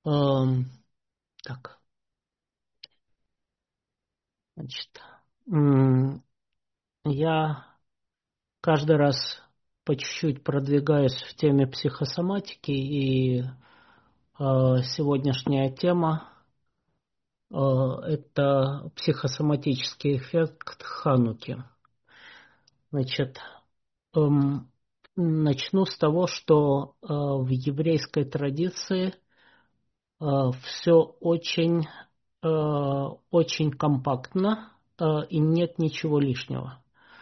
Эм, так, значит, м, я каждый раз по чуть-чуть продвигаюсь в теме психосоматики, и сегодняшняя тема это психосоматический эффект Хануки. Значит, эм, начну с того, что в еврейской традиции все очень компактно, и нет ничего лишнего.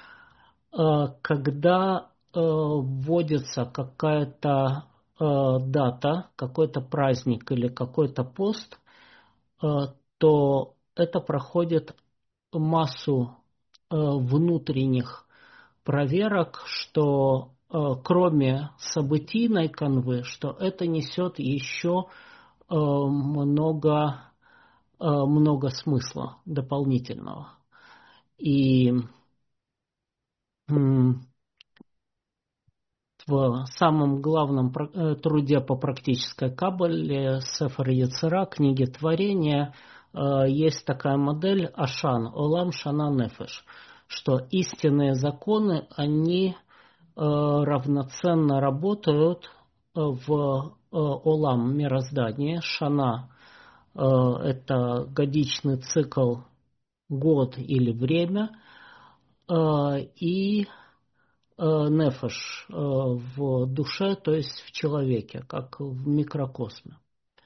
Когда вводится какая-то дата, какой-то праздник или какой-то пост, э, то это проходит массу внутренних проверок, что кроме событийной канвы, что это несет еще много смысла дополнительного. И в самом главном труде по практической каббале Сефер Йецера, книге творения, есть такая модель Ашан, Олам Шана Нефеш, что истинные законы, они равноценно работают в Олам, мироздании. Шана это годичный цикл, год или время, и нефеш в душе, то есть в человеке, как в микрокосме.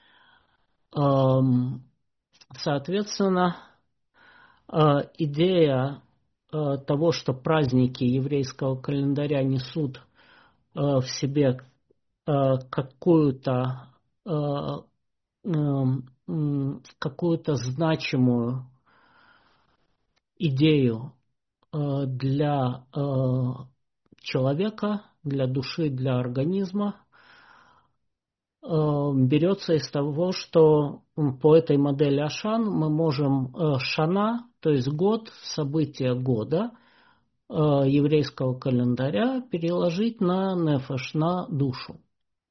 Соответственно, идея того, что праздники еврейского календаря несут в себе какую-то какую-то значимую идею для человека, для души, для организма, берется из того, что по этой модели Ашан мы можем шана, то есть год, события года еврейского календаря переложить на нефеш, на душу.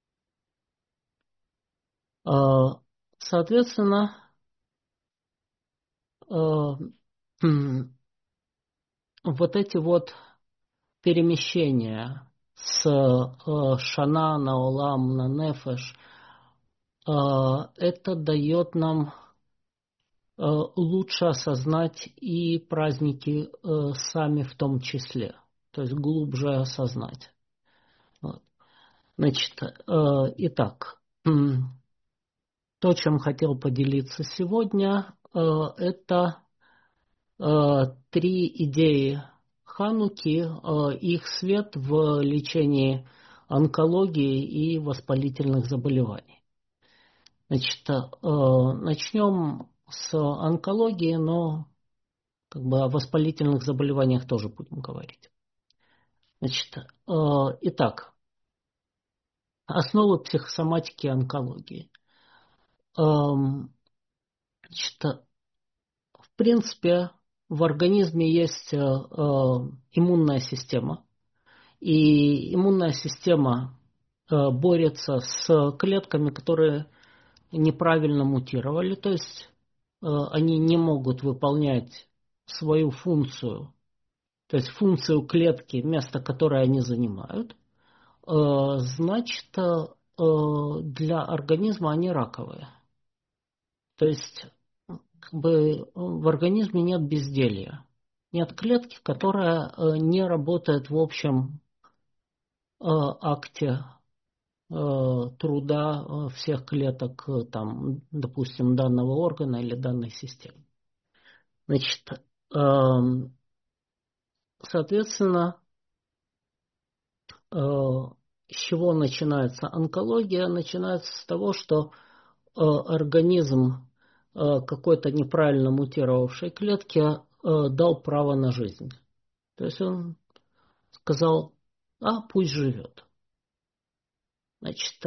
Соответственно, вот эти вот перемещения с шана на олам, на нефеш, это дает нам лучше осознать и праздники сами в том числе, то есть глубже осознать. Вот. Значит, итак, то, чем хотел поделиться сегодня, это три идеи Хануки, их свет в лечении онкологии и воспалительных заболеваний. Значит, начнем с онкологии, но как бы о воспалительных заболеваниях тоже будем говорить. Значит, итак, основы психосоматики и онкологии. Значит, в принципе, в организме есть иммунная система, и иммунная система борется с клетками, которые неправильно мутировали, то есть они не могут выполнять свою функцию, то есть функцию клетки, место которое они занимают, значит, для организма они раковые. То есть как бы в организме нет безделья. Нет клетки, которая не работает в общем акте труда всех клеток, там, допустим, данного органа или данной системы. Значит, соответственно, с чего начинается онкология? Начинается с того, что организм какой-то неправильно мутировавшей клетки дал право на жизнь. То есть он сказал, пусть живет. Значит,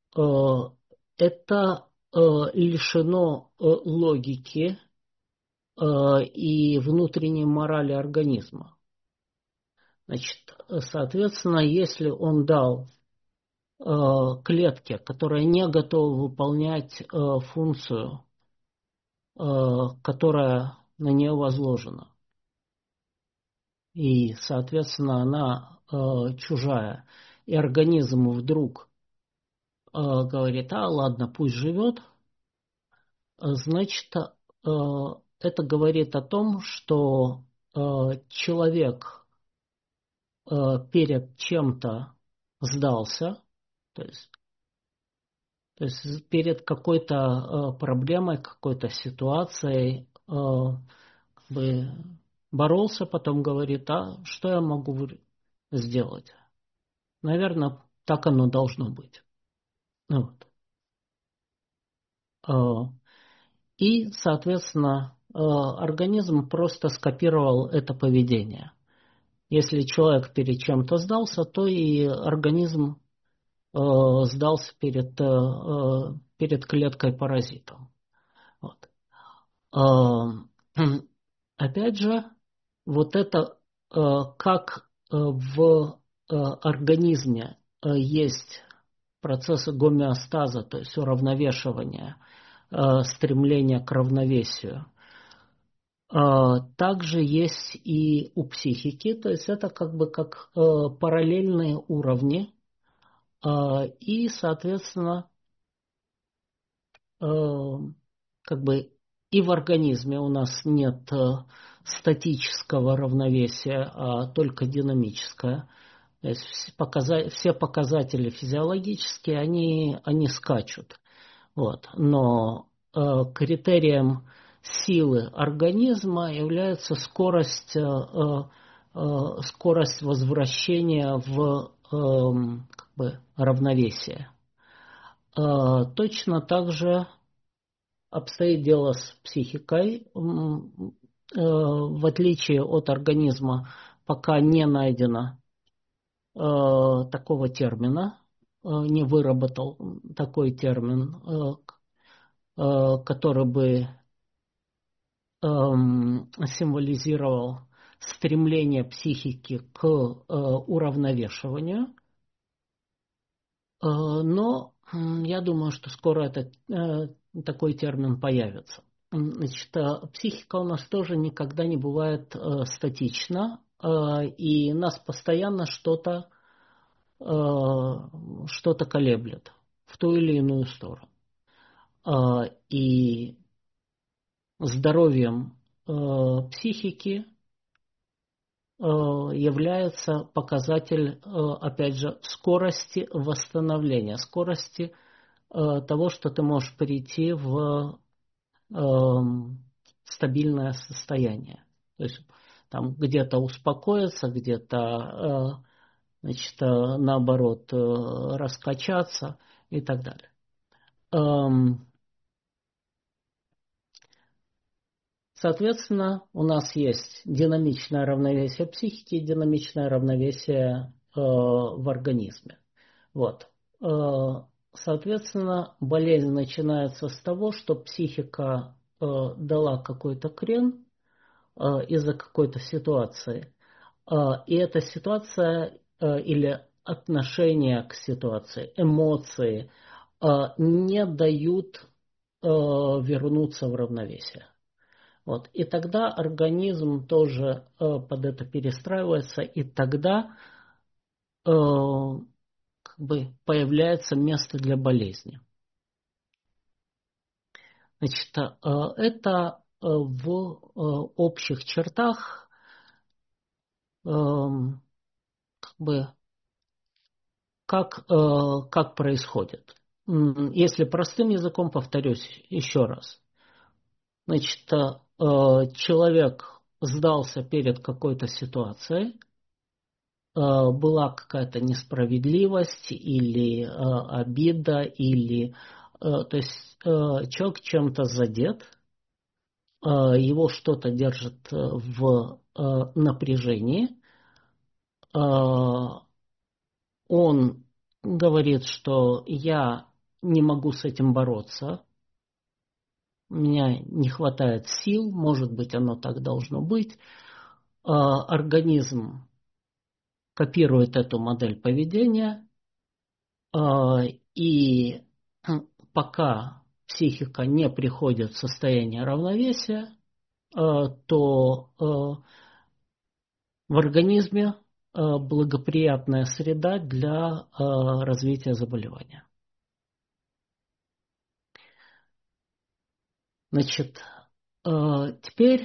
это лишено логики и внутренней морали организма. Значит, соответственно, если он дал клетке, которая не готова выполнять функцию, которая на нее возложена. И, соответственно, она чужая. И организм вдруг говорит: а ладно, пусть живет. Значит, это говорит о том, что человек перед чем-то сдался, то есть, перед какой-то проблемой, какой-то ситуацией как бы боролся, потом говорит: а что я могу сделать? Наверное, так оно должно быть. Вот. И, соответственно, организм просто скопировал это поведение. Если человек перед чем-то сдался, то и организм сдался перед клеткой-паразитом. Вот. Опять же, вот это как в организме есть процессы гомеостаза, то есть уравновешивания, стремления к равновесию. Также есть и у психики, то есть это как бы как параллельные уровни, и, соответственно, как бы и в организме у нас нет статического равновесия, а только динамическое. То есть все показатели физиологические, они скачут. Вот. Но критерием силы организма является скорость возвращения в как бы равновесие. Точно так же обстоит дело с психикой. В отличие от организма, пока не найдено такого термина, не выработал такой термин, который бы символизировал стремление психики к уравновешиванию. Но я думаю, что скоро такой термин появится. Значит, психика у нас тоже никогда не бывает статична, и нас постоянно что-то колеблет в ту или иную сторону. И здоровьем психики является показатель, опять же, скорости восстановления, скорости того, что ты можешь прийти в стабильное состояние. То есть там где-то успокоиться, где-то, значит, наоборот, раскачаться и так далее. Соответственно, у нас есть динамичное равновесие психики и динамичное равновесие в организме. Вот. Соответственно, болезнь начинается с того, что психика дала какой-то крен из-за какой-то ситуации. И эта ситуация или отношение к ситуации, эмоции не дают вернуться в равновесие. Вот. И тогда организм тоже под это перестраивается, и тогда как бы появляется место для болезни. Значит, это в общих чертах как бы как происходит. Если простым языком, повторюсь еще раз. Значит, человек сдался перед какой-то ситуацией, была какая-то несправедливость или обида, или то есть человек чем-то задет, его что-то держит в напряжении, он говорит, что я не могу с этим бороться, у меня не хватает сил, может быть, оно так должно быть. Организм копирует эту модель поведения И пока психика не приходит в состояние равновесия, то в организме благоприятная среда для развития заболевания. Значит, теперь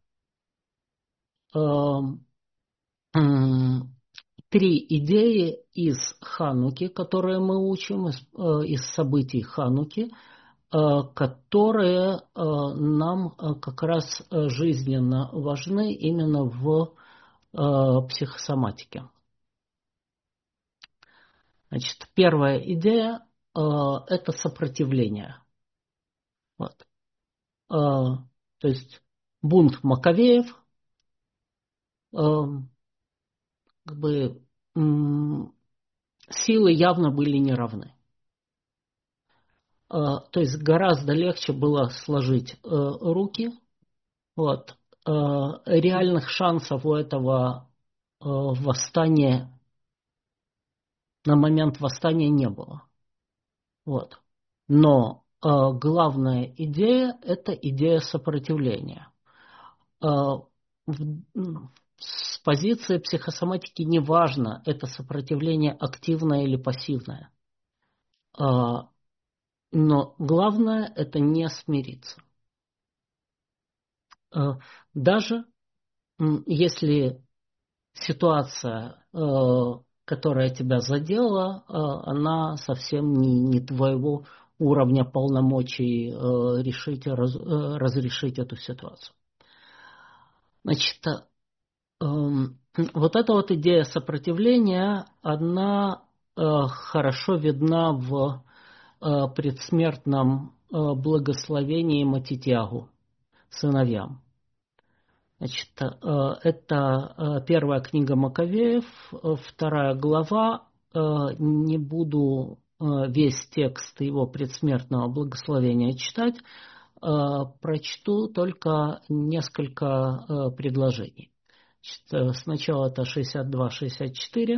три идеи из Хануки, которые мы учим, из событий Хануки, которые нам как раз жизненно важны именно в психосоматике. Значит, первая идея это сопротивление. Вот. То есть бунт Маковеев, как бы силы явно были неравны. То есть гораздо легче было сложить руки. Вот. Реальных шансов у этого восстания на момент восстания не было. Вот. Но главная идея – это идея сопротивления. С позиции психосоматики неважно, это сопротивление активное или пассивное. Но главное – это не смириться. Даже если ситуация, которая тебя задела, она совсем не твоего уровня полномочий разрешить эту ситуацию. Значит, вот эта вот идея сопротивления, она хорошо видна в предсмертном благословении Матитьягу, сыновьям. Значит, это первая книга Маковеев, вторая глава. Не буду весь текст его предсмертного благословения читать, прочту только несколько предложений. Значит, сначала это 62-64.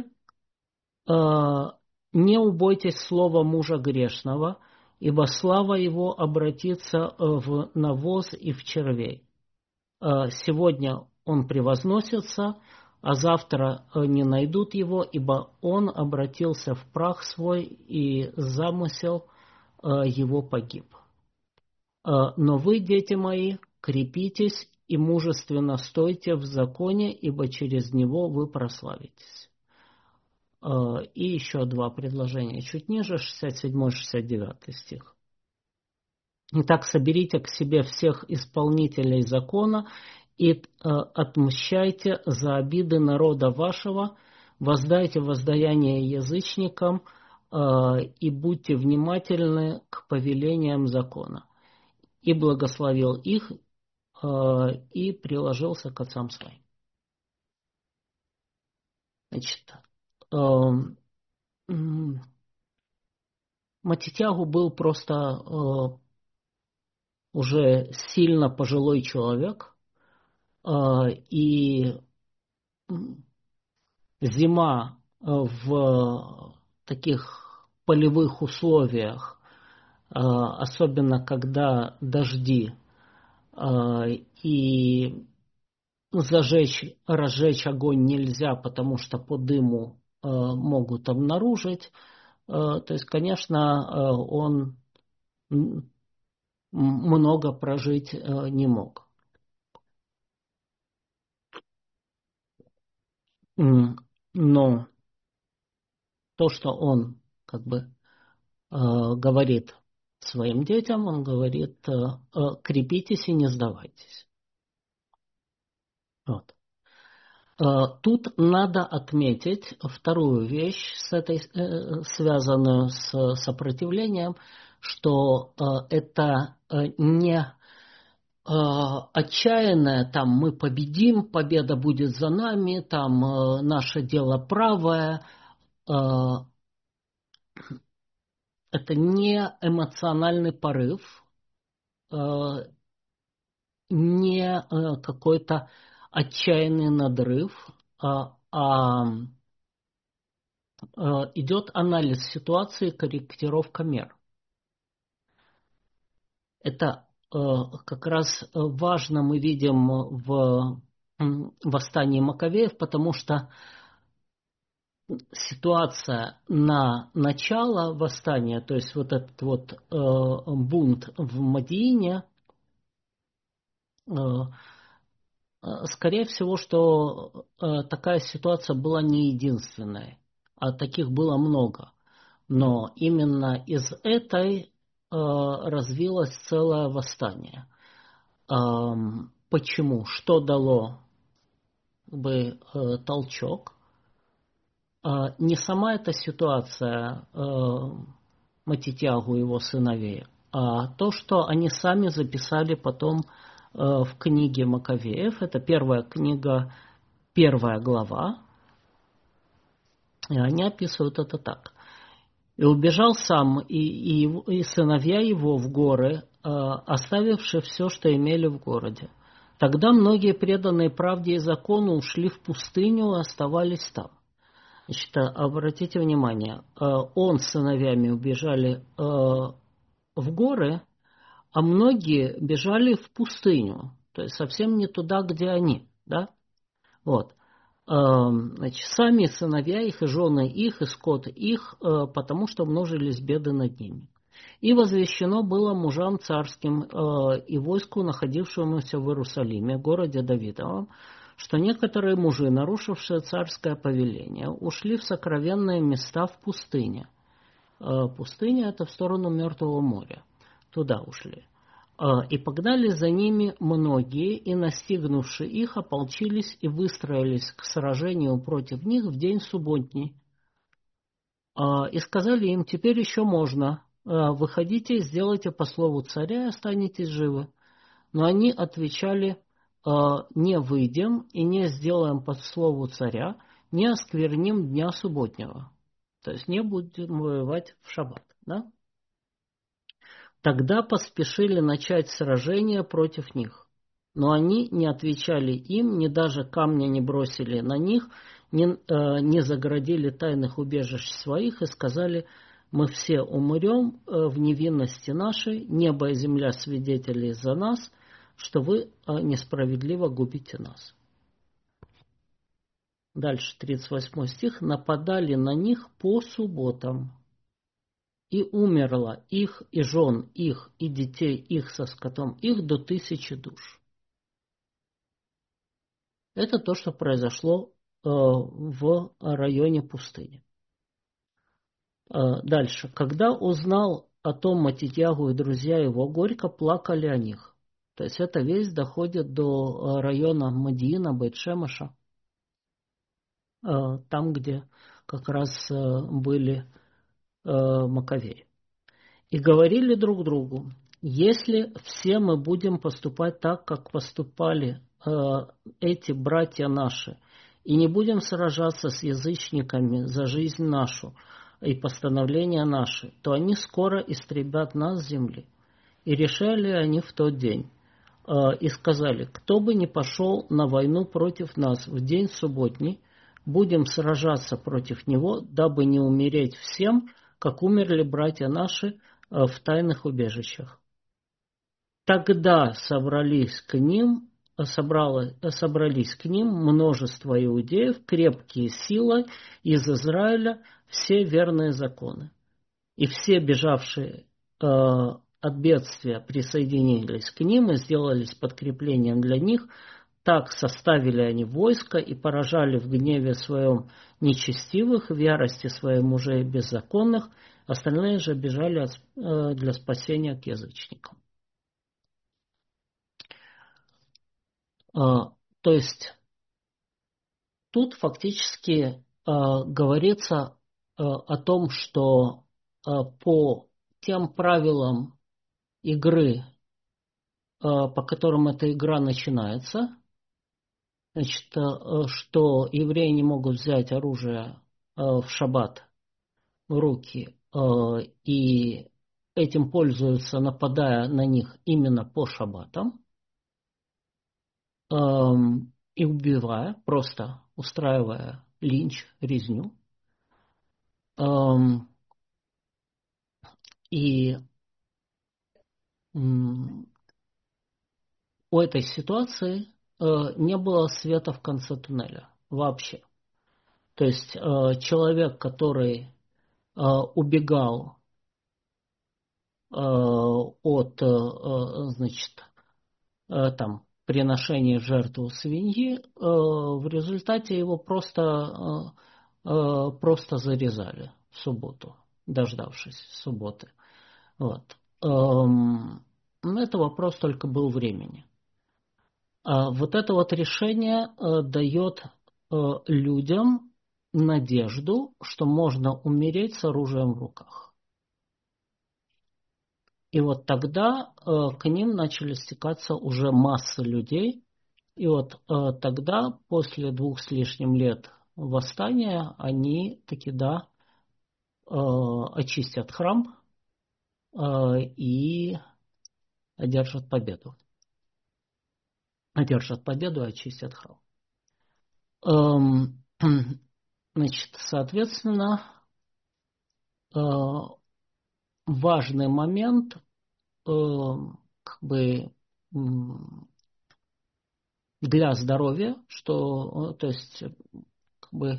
«Не убойтесь слова мужа грешного, ибо слава его обратится в навоз и в червей. Сегодня он превозносится, а завтра не найдут его, ибо он обратился в прах свой, и замысел его погиб. Но вы, дети мои, крепитесь и мужественно стойте в законе, ибо через него вы прославитесь». И еще два предложения чуть ниже, 67-69 стих. «Итак, соберите к себе всех исполнителей закона и отмщайте за обиды народа вашего, воздайте воздаяние язычникам и будьте внимательны к повелениям закона». И благословил их и приложился к отцам своим. Значит, Матитьягу был просто уже сильно пожилой человек, и зима в таких полевых условиях, особенно когда дожди, и разжечь огонь нельзя, потому что по дыму могут обнаружить. То есть, конечно, он много прожить не мог. Но то, что он как бы говорит своим детям, он говорит: крепитесь и не сдавайтесь. Вот. Тут надо отметить вторую вещь, связанную с сопротивлением, что это не отчаянное, там мы победим, победа будет за нами, там наше дело правое. Это не эмоциональный порыв, не какой-то отчаянный надрыв, а идет анализ ситуации, корректировка мер. Это как раз важно мы видим в восстании Маковеев, потому что ситуация на начало восстания, то есть вот этот вот бунт в Мадиине, скорее всего, что такая ситуация была не единственной, а таких было много. Но именно из этой развилось целое восстание. Почему? Что дало бы толчок? Не сама эта ситуация Матитягу и его сыновей, а то, что они сами записали потом в книге Маковеев. Это первая книга, первая глава. И они описывают это так. «И убежал сам, и сыновья его в горы, оставивши все, что имели в городе. Тогда многие преданные правде и закону ушли в пустыню и оставались там». Значит, обратите внимание, он с сыновьями убежали в горы, а многие бежали в пустыню, то есть совсем не туда, где они, да? Вот. Значит, сами сыновья их, и жены их, и скот их, потому что множились беды над ними. И возвещено было мужам царским и войску, находившемуся в Иерусалиме, городе Давидовом, что некоторые мужи, нарушившие царское повеление, ушли в сокровенные места в пустыне. Пустыня – это в сторону Мертвого моря. Туда ушли. И погнали за ними многие, и, настигнувши их, ополчились и выстроились к сражению против них в день субботний. И сказали им: теперь еще можно, выходите и сделайте по слову царя, и останетесь живы. Но они отвечали: не выйдем и не сделаем по слову царя, не оскверним дня субботнего. То есть не будем воевать в шаббат. Да? Тогда поспешили начать сражение против них. Но они не отвечали им, ни даже камня не бросили на них, не загородили тайных убежищ своих и сказали: мы все умрем в невинности нашей, небо и земля свидетели за нас, что вы несправедливо губите нас. Дальше 38 стих. Нападали на них по субботам. И умерло их, и жен их, и детей их со скотом их до 1000 душ. Это то, что произошло в районе пустыни. Дальше. Когда узнал о том Матитьягу и друзья его, горько плакали о них. То есть эта весть доходит до района Мадиина, Бейт-Шемеша, там, где как раз были Маковеи. И говорили друг другу: если все мы будем поступать так, как поступали эти братья наши, и не будем сражаться с язычниками за жизнь нашу и постановления наши, то они скоро истребят нас с земли. И решали они в тот день, и сказали: кто бы ни пошел на войну против нас в день субботний, будем сражаться против него, дабы не умереть всем, как умерли братья наши в тайных убежищах. Тогда собрались к ним множество иудеев, крепкие силы из Израиля, все верные законы. И все бежавшие от бедствия присоединились к ним и сделались подкреплением для них. Так составили они войско и поражали в гневе своем нечестивых, в ярости своих мужей беззаконных. Остальные же бежали для спасения к язычникам. То есть тут фактически говорится о том, что по тем правилам игры, по которым эта игра начинается, значит, что евреи не могут взять оружие в шаббат в руки и этим пользуются, нападая на них именно по шаббатам и убивая, просто устраивая линч, резню. Эм, И м, у этой ситуации не было света в конце туннеля вообще. То есть человек, который убегал от, значит, там, приношения жертвы свиньи, в результате его просто зарезали в субботу, дождавшись субботы. Вот. Это вопрос только был времени. А вот это вот решение дает людям надежду, что можно умереть с оружием в руках. И вот тогда к ним начали стекаться уже массы людей. И вот тогда, после 2 с лишним лет восстания, они таки, да, очистят храм и одержат победу. Одержат победу и очистят храм. Значит, соответственно, важный момент, как бы, для здоровья, что, то есть, как бы,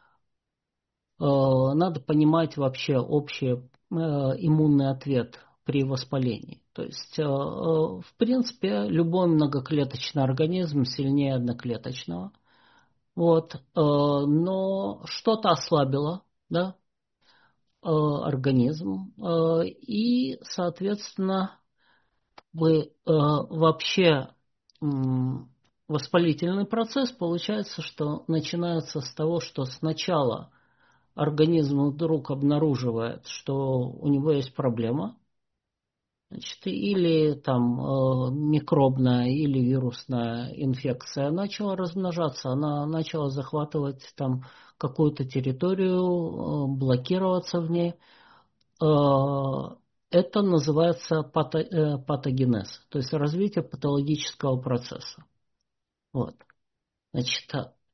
надо понимать вообще общий иммунный ответ при воспалении. То есть, в принципе, любой многоклеточный организм сильнее одноклеточного. Вот, но что-то ослабило, да, организм, и, соответственно, вообще воспалительный процесс получается, что начинается с того, что сначала организм вдруг обнаруживает, что у него есть проблема, значит, или там микробная или вирусная инфекция начала размножаться, она начала захватывать там какую-то территорию, блокироваться в ней. Это называется патогенез, то есть развитие патологического процесса. Вот. Значит,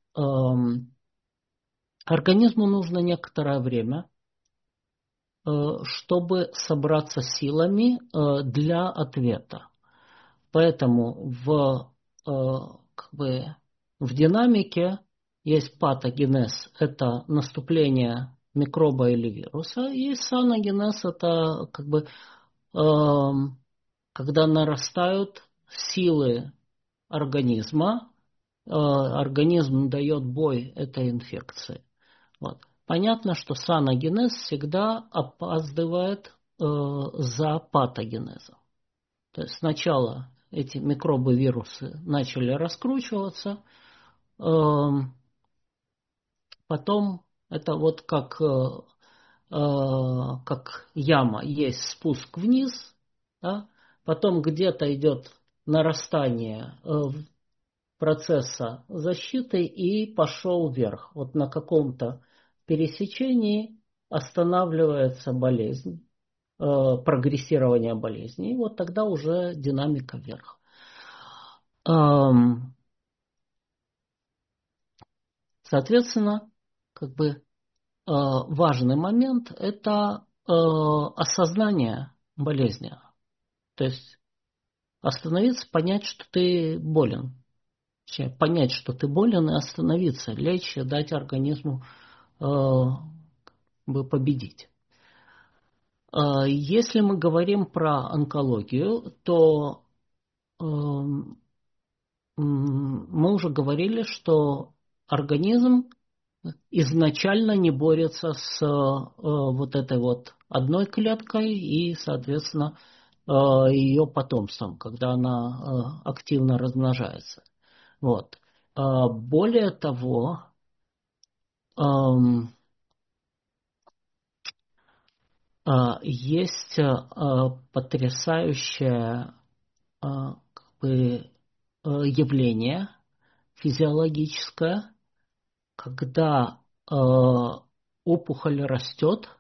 организму нужно некоторое время, чтобы собраться силами для ответа. Поэтому как бы, в динамике есть патогенез, это наступление микроба или вируса, и есть саногенез, это как бы когда нарастают силы организма, организм дает бой этой инфекции. Вот. Понятно, что саногенез всегда опаздывает за патогенезом. То есть сначала эти микробы, вирусы начали раскручиваться, потом это вот как яма, есть спуск вниз, да? Потом где-то идет нарастание процесса защиты и пошел вверх. Вот на каком-то пересечении останавливается болезнь, прогрессирование болезни, и вот тогда уже динамика вверх. Соответственно, как бы важный момент – это осознание болезни. То есть остановиться, понять, что ты болен. Понять, что ты болен, и остановиться, лечь, и дать организму победить. Если мы говорим про онкологию, то мы уже говорили, что организм изначально не борется с вот этой вот одной клеткой и, соответственно, ее потомством, когда она активно размножается. Вот. Более того, есть потрясающее как бы, явление физиологическое, когда опухоль растет,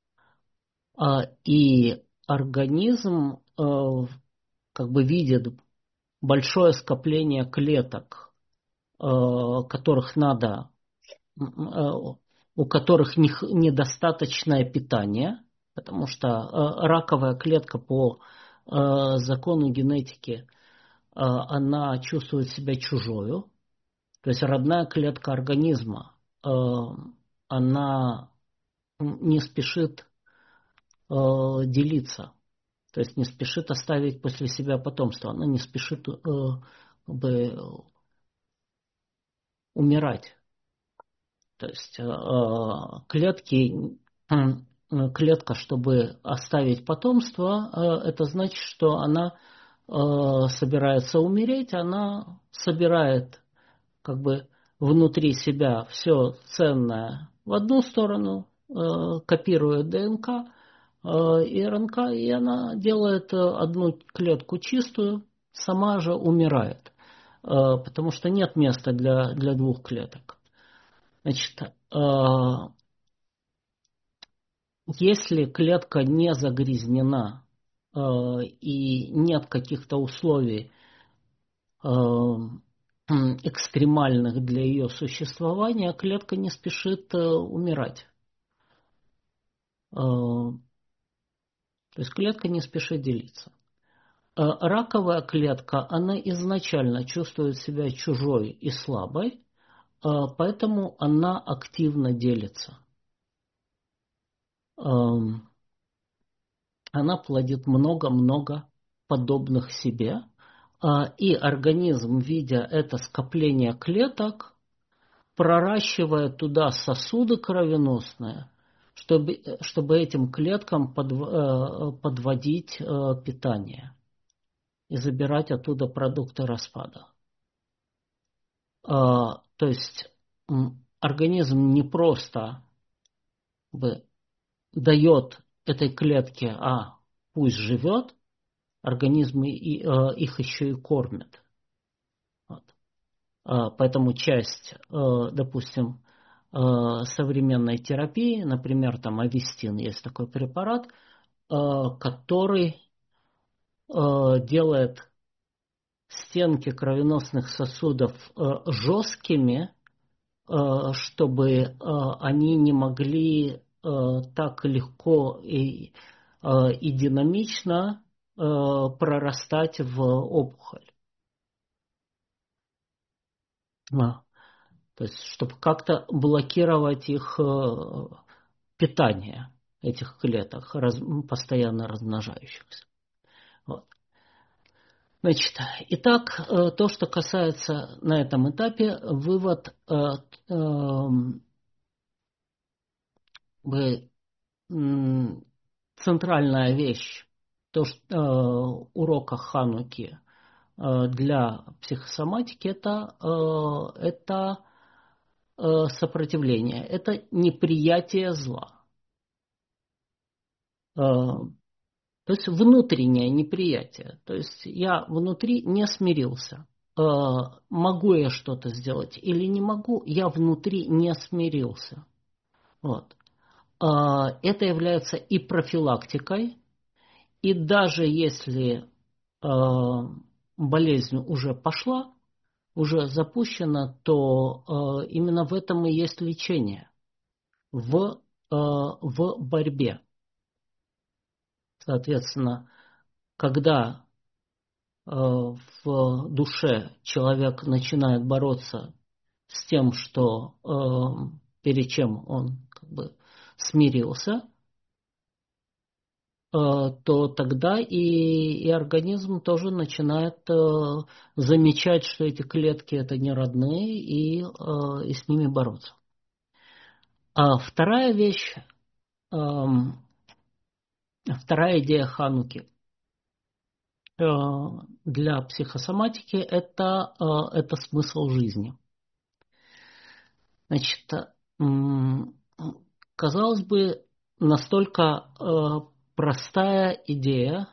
и организм как бы видит большое скопление клеток, которых надо у которых недостаточное питание, потому что раковая клетка по закону генетики, она чувствует себя чужою. То есть родная клетка организма, она не спешит делиться, то есть не спешит оставить после себя потомство, она не спешит умирать. То есть клетка, чтобы оставить потомство, это значит, что она собирается умереть, она собирает как бы внутри себя все ценное в одну сторону, копирует ДНК и РНК, и она делает одну клетку чистую, сама же умирает, потому что нет места для двух клеток. Значит, если клетка не загрязнена и нет каких-то условий экстремальных для ее существования, клетка не спешит умирать. То есть клетка не спешит делиться. Раковая клетка, она изначально чувствует себя чужой и слабой, поэтому она активно делится. Она плодит много-много подобных себе, и организм, видя это скопление клеток, проращивает туда сосуды кровеносные, чтобы этим клеткам подводить питание и забирать оттуда продукты распада. То есть организм не просто дает этой клетке, пусть живет, организм их еще и кормит. Вот. Поэтому часть, допустим, современной терапии, например, там Авистин, есть такой препарат, который делает стенки кровеносных сосудов жесткими, чтобы они не могли так легко и динамично прорастать в опухоль. То есть, чтобы как-то блокировать их питание, этих клеток, постоянно размножающихся. Вот. Значит, итак, то, что касается на этом этапе, вывод центральная вещь, то, что урока Хануки для психосоматики, это сопротивление, это неприятие зла. То есть внутреннее неприятие. То есть я внутри не смирился. Могу я что-то сделать или не могу, я внутри не смирился. Вот. Это является и профилактикой, и даже если болезнь уже пошла, уже запущена, то именно в этом и есть лечение, в борьбе. Соответственно, когда в душе человек начинает бороться с тем, что перед чем он смирился, то тогда и организм тоже начинает замечать, что эти клетки это не родные, и с ними бороться. А вторая вещь, вторая идея Хануки для психосоматики это смысл жизни. Значит, казалось бы, настолько простая идея,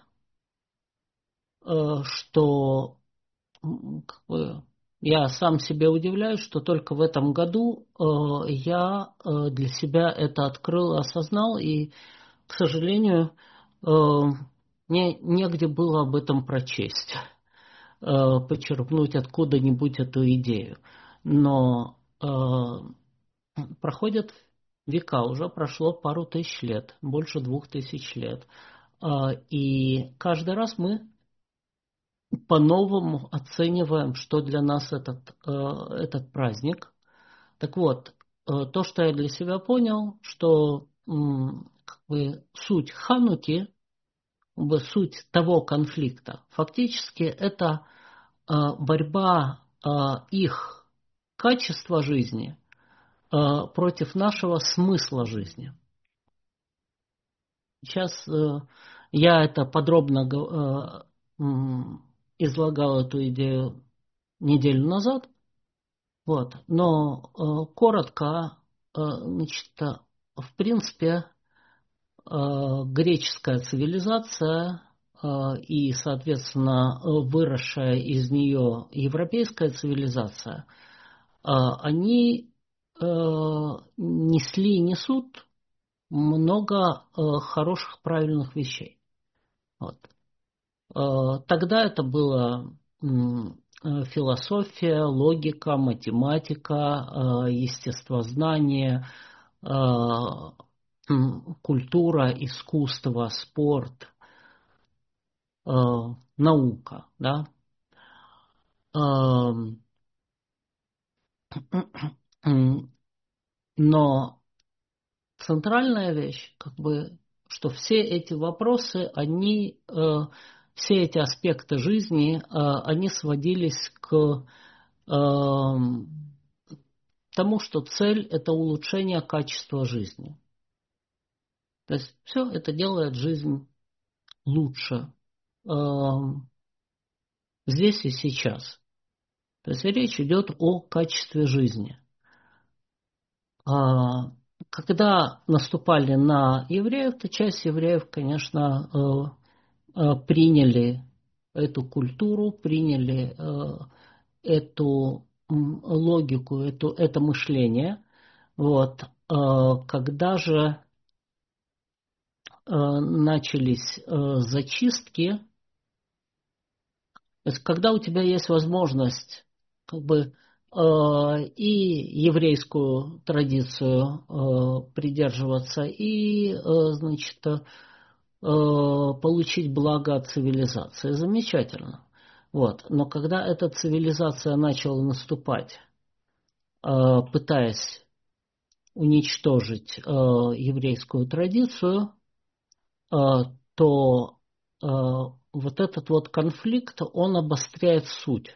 что я сам себе удивляюсь, что только в этом году я для себя это открыл, осознал, и, к сожалению, мне негде было об этом прочесть, почерпнуть откуда-нибудь эту идею. Но проходят века, уже прошло пару тысяч лет, больше 2000 лет. И каждый раз мы по-новому оцениваем, что для нас этот праздник. Так вот, то, что я для себя понял, что как бы суть Хануки, как бы суть того конфликта, фактически это борьба их качества жизни против нашего смысла жизни. Сейчас я это подробно излагал эту идею неделю назад, вот, но коротко, значит, в принципе, греческая цивилизация и, соответственно, выросшая из нее европейская цивилизация, они несли и несут много хороших, правильных вещей. Вот. Тогда это было философия, логика, математика, естествознание, культура, искусство, спорт, наука. Да? Но центральная вещь, как бы, что все эти вопросы, они, все эти аспекты жизни, они сводились к тому, что цель – это улучшение качества жизни. То есть все это делает жизнь лучше здесь и сейчас. То есть речь идет о качестве жизни. Когда наступали на евреев, то часть евреев, конечно, приняли эту культуру, приняли эту логику, это мышление. Вот. Когда же начались зачистки, то есть когда у тебя есть возможность как бы и еврейскую традицию придерживаться, и, значит, получить благо от цивилизации, замечательно. Вот. Но когда эта цивилизация начала наступать, пытаясь уничтожить еврейскую традицию, то вот этот вот конфликт, он обостряет суть.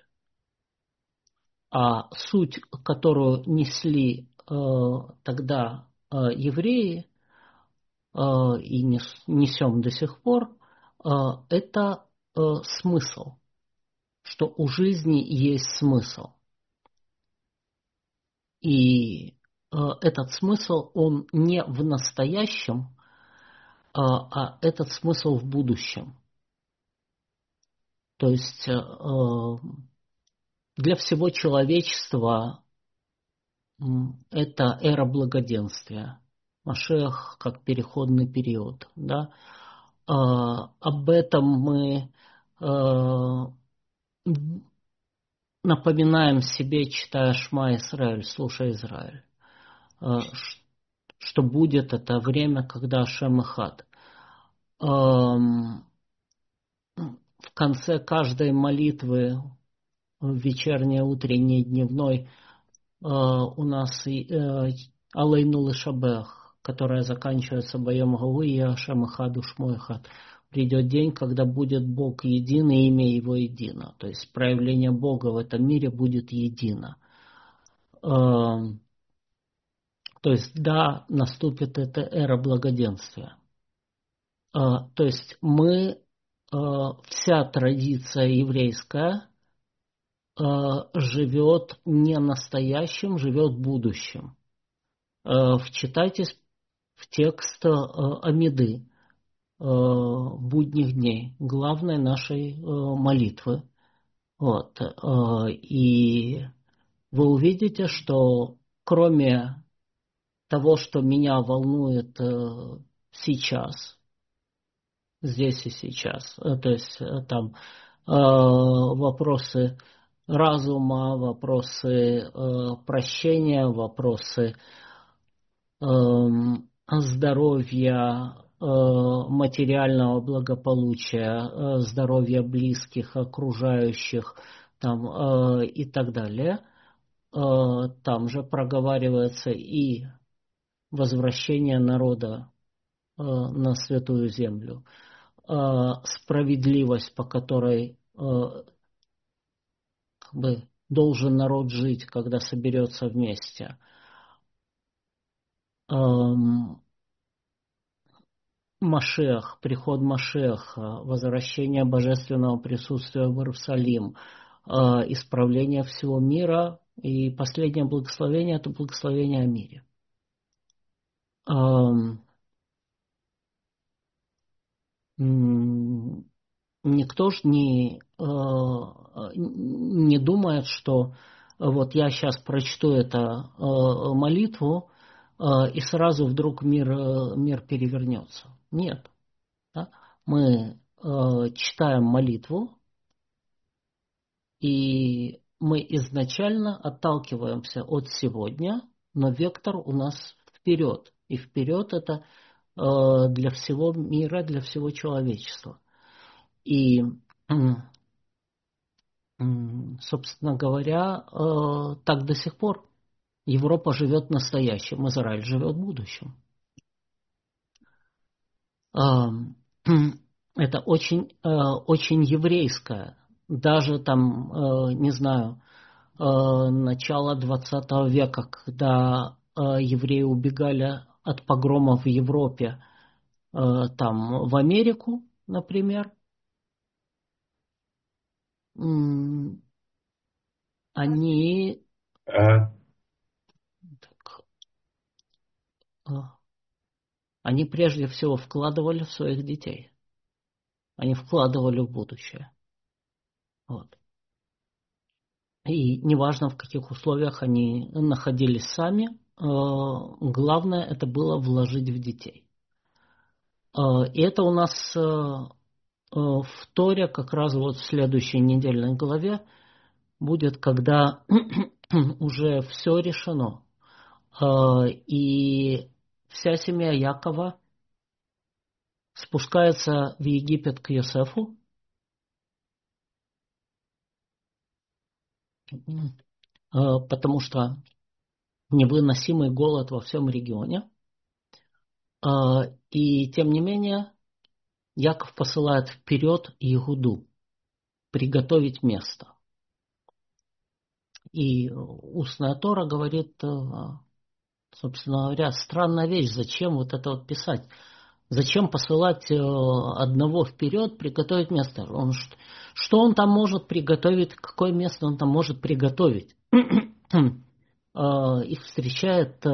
А суть, которую несли тогда евреи и несем до сих пор, это смысл, что у жизни есть смысл. И этот смысл, он не в настоящем, а этот смысл в будущем. То есть для всего человечества это эра благоденствия. Машиах как переходный период. Да? Об этом мы напоминаем себе, читая Шма Исраэль, слушая Израиль, что будет это время, когда Ашем Эхад. В конце каждой молитвы, вечерней, утренней, дневной, у нас Алейну Лешабех, которая заканчивается Боем Гавы и Ашем Эхад Ушмо Эхад. Придет день, когда будет Бог един и имя Его едино. То есть проявление Бога в этом мире будет едино. То есть да, наступит эта эра благоденствия. То есть мы, вся традиция еврейская живет не настоящим, живет будущим. Вчитайтесь в текст Амиды, будних дней, главной нашей молитвы. Вот. И вы увидите, что кроме того, что меня волнует сейчас, здесь и сейчас, то есть там вопросы разума, вопросы прощения, вопросы здоровья, материального благополучия, здоровья близких, окружающих там, и так далее. Там же проговаривается и возвращение народа на Святую Землю, справедливость, по которой как бы должен народ жить, когда соберется вместе. Машиах, приход Машиаха, возвращение божественного присутствия в Иерусалим, исправление всего мира, и последнее благословение – это благословение о мире. Никто ж не думает, что вот я сейчас прочту эту молитву, и сразу вдруг мир перевернется. Нет. Да? Мы читаем молитву, и мы изначально отталкиваемся от сегодня, но вектор у нас вперед. И вперед это для всего мира, для всего человечества. И, собственно говоря, так до сих пор. Европа живет настоящим, Израиль живет будущим. Это очень, очень еврейское. Даже там, не знаю, начало 20 века, когда евреи убегали от погромов в Европе, там в Америку, например, они, они прежде всего вкладывали в своих детей. Они вкладывали в будущее. Вот. И неважно, в каких условиях они находились сами, главное это было вложить в детей. И это у нас в Торе как раз вот в следующей недельной главе будет, когда уже все решено. И вся семья Якова спускается в Египет к Йосефу, потому что невыносимый голод во всем регионе. И тем не менее Яков посылает вперед Иуду приготовить место. И устная Тора говорит, собственно говоря, странная вещь, зачем вот это вот писать? Зачем посылать одного вперед, приготовить место? Что он там может приготовить, какое место он там может приготовить? Их встречает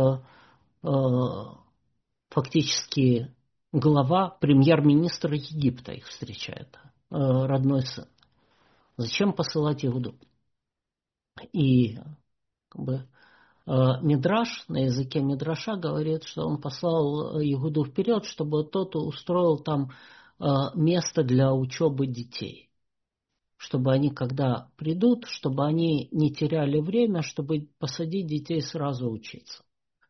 фактически глава, премьер-министра Египта их встречает, родной сын. Зачем посылать Иуду? И как бы, Мидраш, на языке Мидраша говорит, что он послал Иуду вперед, чтобы тот устроил там место для учебы детей. Чтобы они, когда придут, чтобы они не теряли время, чтобы посадить детей сразу учиться.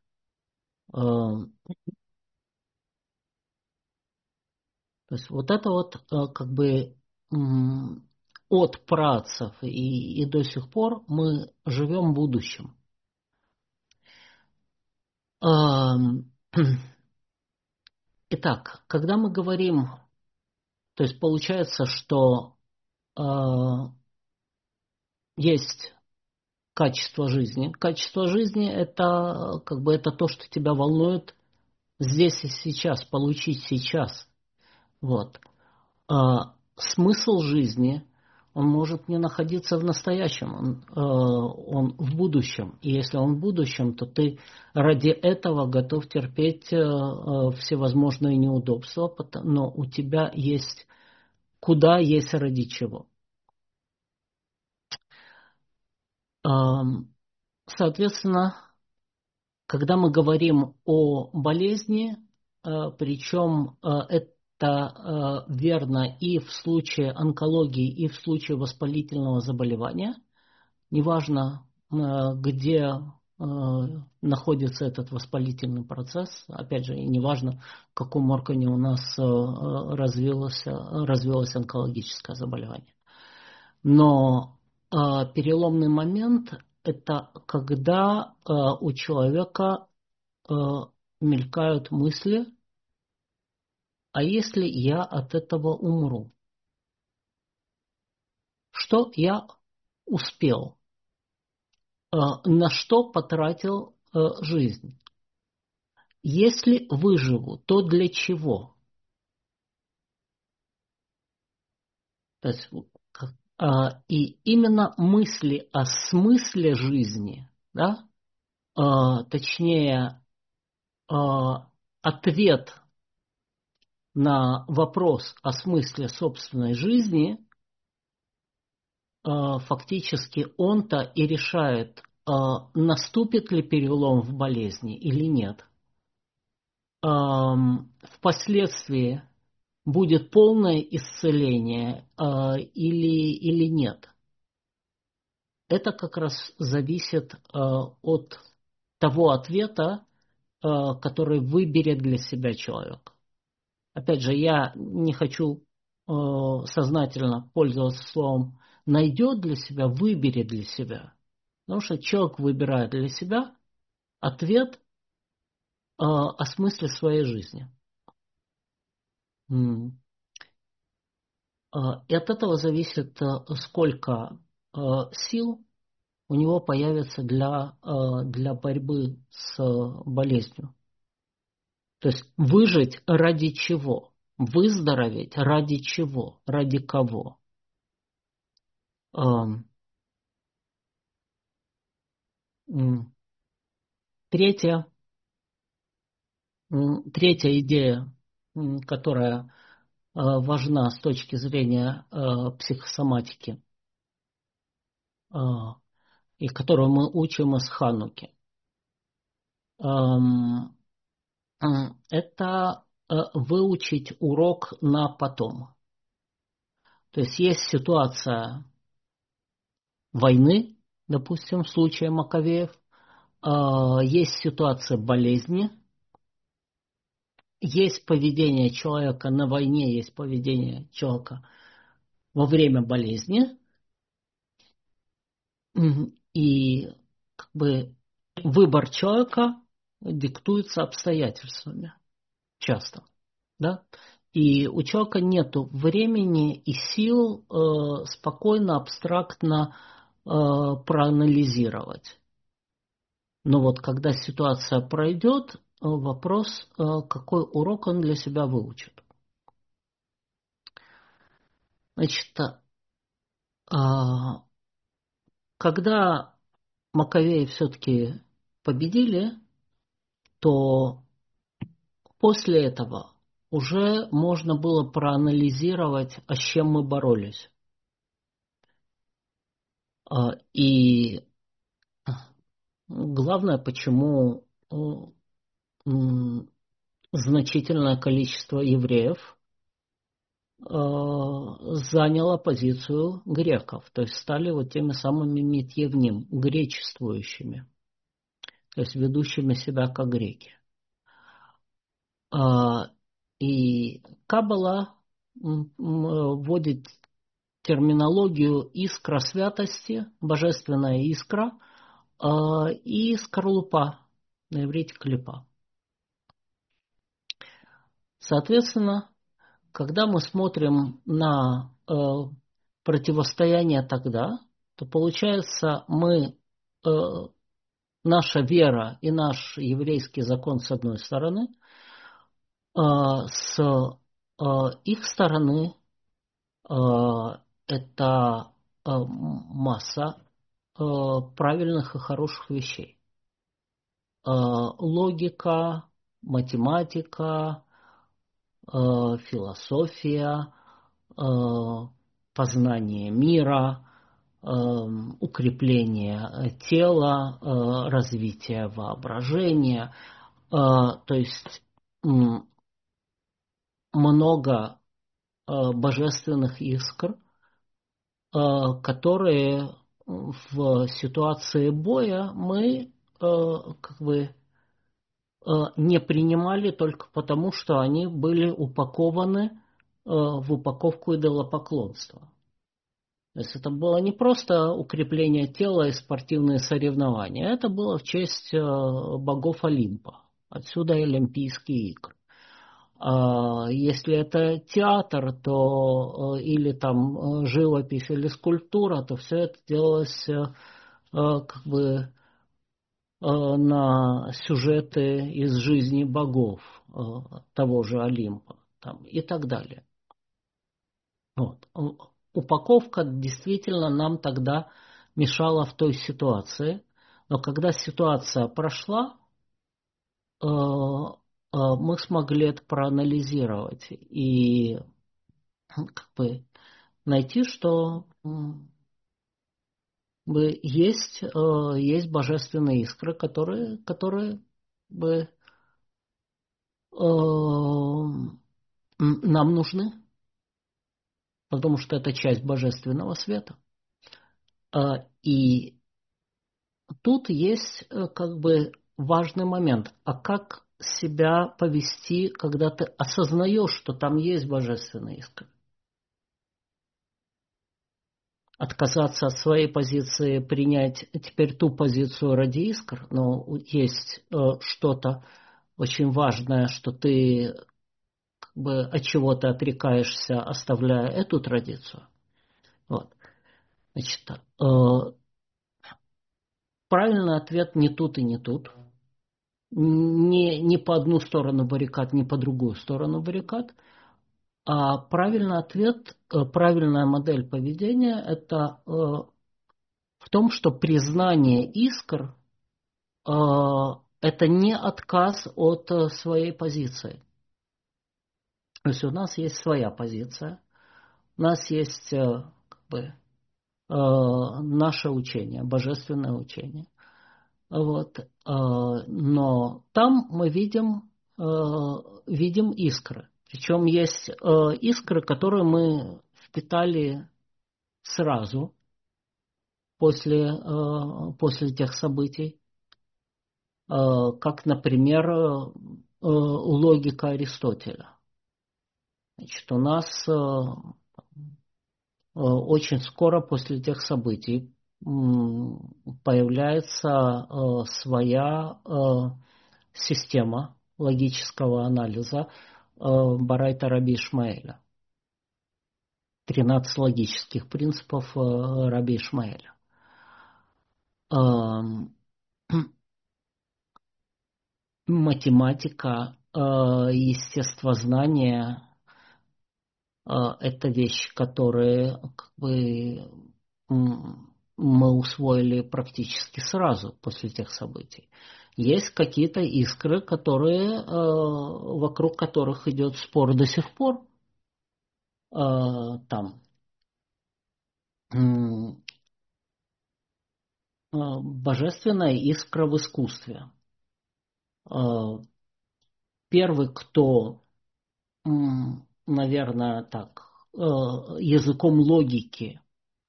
То есть вот это вот как бы от працев и до сих пор мы живем будущим. Итак, когда мы говорим, то есть получается, что есть качество жизни. Качество жизни это как бы это то, что тебя волнует здесь и сейчас, получить сейчас. Вот. Смысл жизни, он может не находиться в настоящем, он в будущем. И если он в будущем, то ты ради этого готов терпеть всевозможные неудобства, но у тебя есть куда, есть ради чего. Соответственно, когда мы говорим о болезни, причем это верно и в случае онкологии, и в случае воспалительного заболевания, неважно, где находится этот воспалительный процесс. Опять же, и неважно, в каком органе у нас развилось онкологическое заболевание. Но переломный момент – это когда у человека мелькают мысли, а если я от этого умру? Что я успел? На что потратил жизнь? Если выживу, то для чего? То есть, и именно мысли о смысле жизни, да, точнее, ответ на вопрос о смысле собственной жизни, фактически он-то и решает, наступит ли перелом в болезни или нет. Впоследствии будет полное исцеление или нет. Это как раз зависит от того ответа, который выберет для себя человек. Опять же, я не хочу сознательно пользоваться словом «найдет для себя», «выберет для себя». Потому что человек выбирает для себя ответ о смысле своей жизни. И от этого зависит, сколько сил у него появится для борьбы с болезнью. То есть выжить ради чего? Выздороветь ради чего? Ради кого? Третья идея, которая важна с точки зрения психосоматики, и которую мы учим из Хануки, это выучить урок на потом. То есть есть ситуация войны, допустим, в случае Маковеев, есть ситуация болезни, есть поведение человека на войне, есть поведение человека во время болезни, и как бы выбор человека диктуется обстоятельствами часто, да? И у человека нет времени и сил спокойно, абстрактно проанализировать. Но вот когда ситуация пройдет, вопрос, какой урок он для себя выучит. Значит, когда Маковеи все-таки победили, то после этого уже можно было проанализировать, с чем мы боролись. И главное, почему значительное количество евреев заняло позицию греков, то есть стали вот теми самыми митьевним, гречествующими, то есть ведущими себя как греки. И Каббала вводит терминологию искра святости, божественная искра, и скорлупа, на иврите клипа. Соответственно, когда мы смотрим на противостояние тогда, то получается наша вера и наш еврейский закон с одной стороны, с их стороны это масса правильных и хороших вещей. Логика, математика, философия, познание мира, укрепление тела, развитие воображения. То есть много божественных искр, которые в ситуации боя мы как бы не принимали только потому, что они были упакованы в упаковку идолопоклонства. То есть это было не просто укрепление тела и спортивные соревнования, это было в честь богов Олимпа. Отсюда и Олимпийские игры. А если это театр, то или там живопись или скульптура, то все это делалось как бы на сюжеты из жизни богов того же Олимпа там, и так далее. Вот. Упаковка действительно нам тогда мешала в той ситуации, но когда ситуация прошла, мы смогли это проанализировать и как бы найти, что есть божественные искры, которые бы нам нужны, потому что это часть божественного света. И тут есть как бы важный момент. А как себя повести, когда ты осознаешь, что там есть божественные искры? Отказаться от своей позиции, принять теперь ту позицию ради искр, но есть что-то очень важное, что ты как бы от чего ты отрекаешься, оставляя эту традицию. Вот. Значит, правильный ответ не тут и не тут. Не по одну сторону баррикад, не по другую сторону баррикад. А правильный ответ, правильная модель поведения – это в том, что признание искр это не отказ от своей позиции. То есть у нас есть своя позиция, у нас есть как бы, наше учение, божественное учение. Вот. Но там мы видим искры. Причем есть искры, которые мы впитали сразу после тех событий. Как, например, логика Аристотеля. Значит, у нас очень скоро после тех событий появляется своя система логического анализа Барайта Раби Ишмаэля. 13 логических принципов Раби Ишмаэля. Математика, естествознание – это вещи, которые как бы, мы усвоили практически сразу после тех событий. Есть какие-то искры, вокруг которых идет спор до сих пор. Там божественная искра в искусстве. Первый, кто, наверное, так, языком логики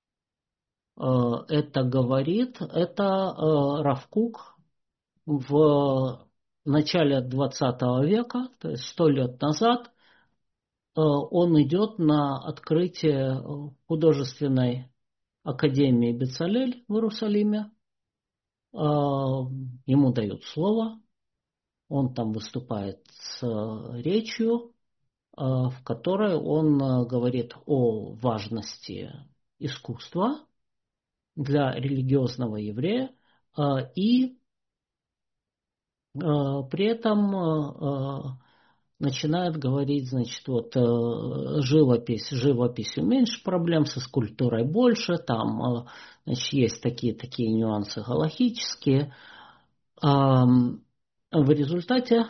это говорит, это Рав Кук в начале 20 века, то есть 100 лет назад, он идет на открытие художественной академии Бецалель в Иерусалиме. Ему дают слово, он там выступает с речью, в которой он говорит о важности искусства для религиозного еврея и при этом начинает говорить, значит, вот живописью меньше проблем, со скульптурой больше, там, значит, есть такие нюансы галахические. В результате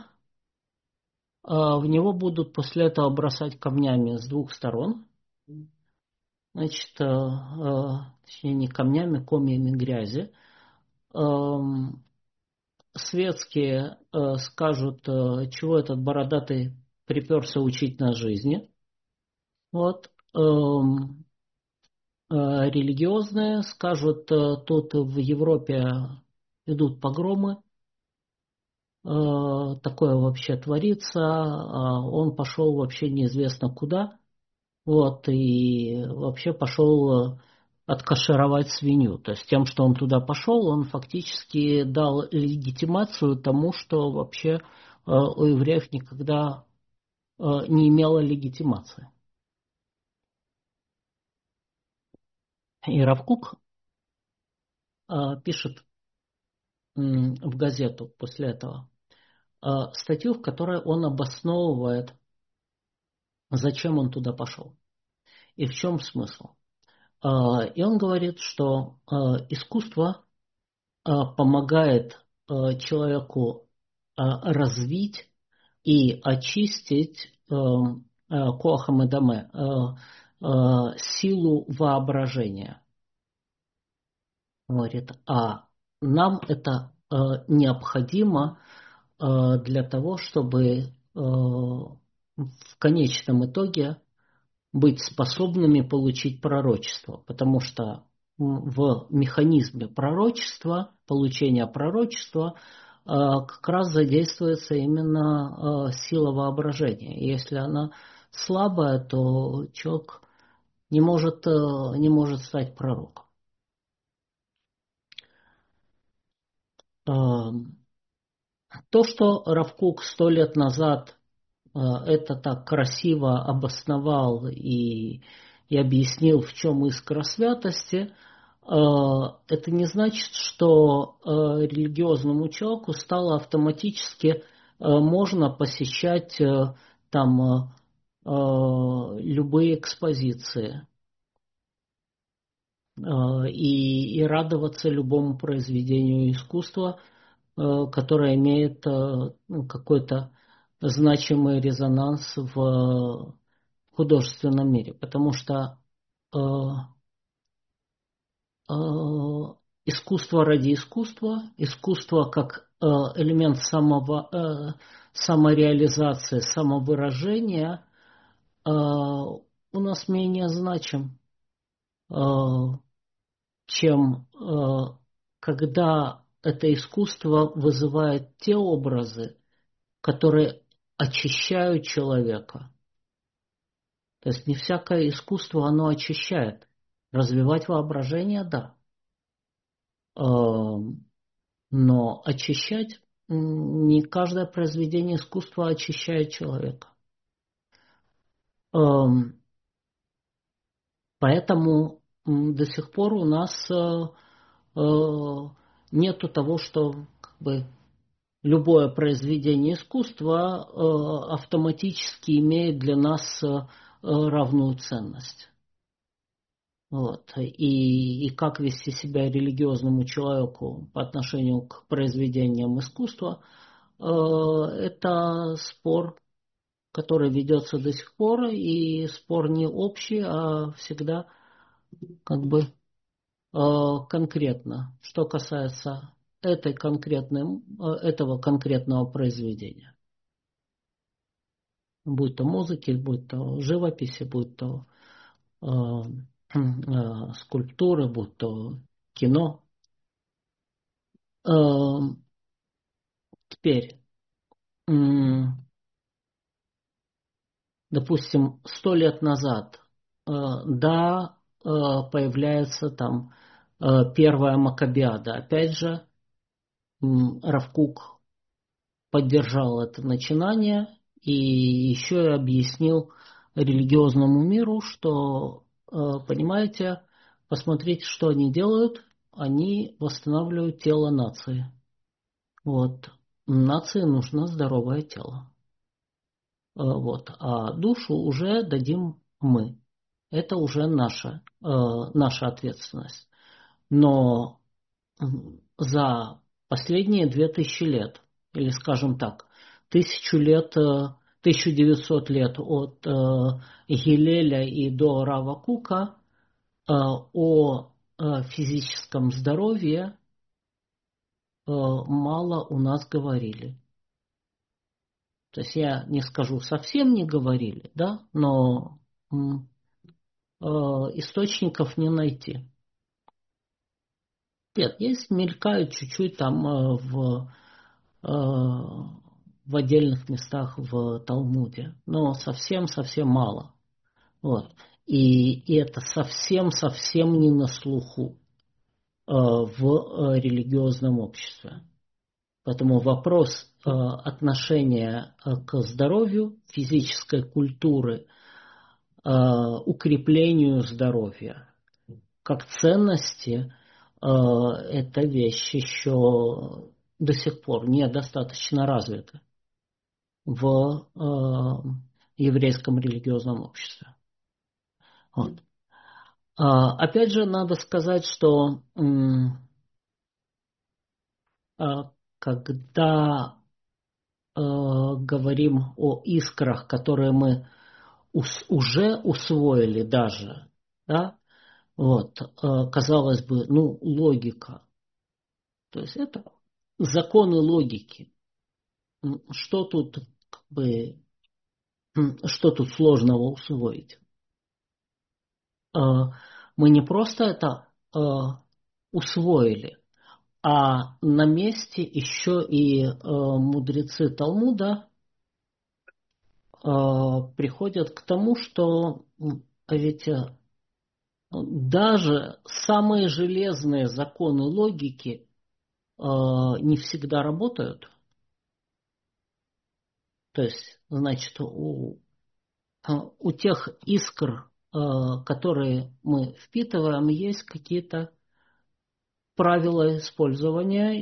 в него будут после этого бросать камнями с двух сторон. Значит, точнее, не камнями, комьями грязи. Светские скажут, чего этот бородатый приперся учить нас жизни. Вот. Религиозные скажут, тут в Европе идут погромы, такое вообще творится, он пошел вообще неизвестно куда, вот, и вообще пошел откашировать свинью. То есть тем, что он туда пошел, он фактически дал легитимацию тому, что вообще у евреев никогда не имело легитимации. И Рав Кук пишет в газету после этого статью, в которой он обосновывает, зачем он туда пошел и в чем смысл. И он говорит, что искусство помогает человеку развить и очистить коахам и даме, силу воображения. Говорит, а нам это необходимо для того, чтобы в конечном итоге быть способными получить пророчество, потому что в механизме пророчества, получения пророчества, как раз задействуется именно сила воображения. И если она слабая, то человек не может стать пророком. То, что Рав Кук 100 лет назад это так красиво обосновал и объяснил, в чем искра святости, это не значит, что религиозному человеку стало автоматически можно посещать там любые экспозиции и радоваться любому произведению искусства, которое имеет какой-то значимый резонанс в художественном мире, потому что искусство ради искусства, искусство как элемент самореализации, самовыражения у нас менее значим, чем когда это искусство вызывает те образы, которые очищают человека. То есть не всякое искусство, оно очищает. Развивать воображение, да. Но очищать, не каждое произведение искусства очищает человека. Поэтому до сих пор у нас нету того, что как бы любое произведение искусства автоматически имеет для нас равную ценность. Вот. И как вести себя религиозному человеку по отношению к произведениям искусства, это спор, который ведется до сих пор, и спор не общий, а всегда как бы конкретно, что касается этого конкретного произведения. Будь то музыки, будь то живописи, будь то скульптуры, будь то кино. Теперь, допустим, 100 лет назад, да, появляется там первая Маккабеада. Опять же, Рав Кук поддержал это начинание и еще и объяснил религиозному миру, что, понимаете, посмотрите, что они делают. Они восстанавливают тело нации. Вот. Нации нужно здоровое тело. Вот. А душу уже дадим мы. Это уже наша ответственность. Но за последние 2000 лет, или скажем так, 1900 лет от Гилеля и до Рава Кука о физическом здоровье мало у нас говорили. То есть я не скажу, совсем не говорили, да, но источников не найти. Нет, есть, мелькают чуть-чуть там в отдельных местах в Талмуде, но совсем-совсем мало. Вот. И это совсем-совсем не на слуху в религиозном обществе. Поэтому вопрос отношения к здоровью, физической культуры, укреплению здоровья как ценности, эта вещь еще до сих пор недостаточно развита в еврейском религиозном обществе. Вот. Опять же, надо сказать, что когда говорим о искрах, которые мы уже усвоили даже, да, вот, казалось бы, ну, логика. То есть это законы логики. Что тут, как бы, что тут сложного усвоить? Мы не просто это усвоили, а на месте еще и мудрецы Талмуда приходят к тому, что ведь даже самые железные законы логики не всегда работают. То есть, значит, у тех искр, которые мы впитываем, есть какие-то правила использования,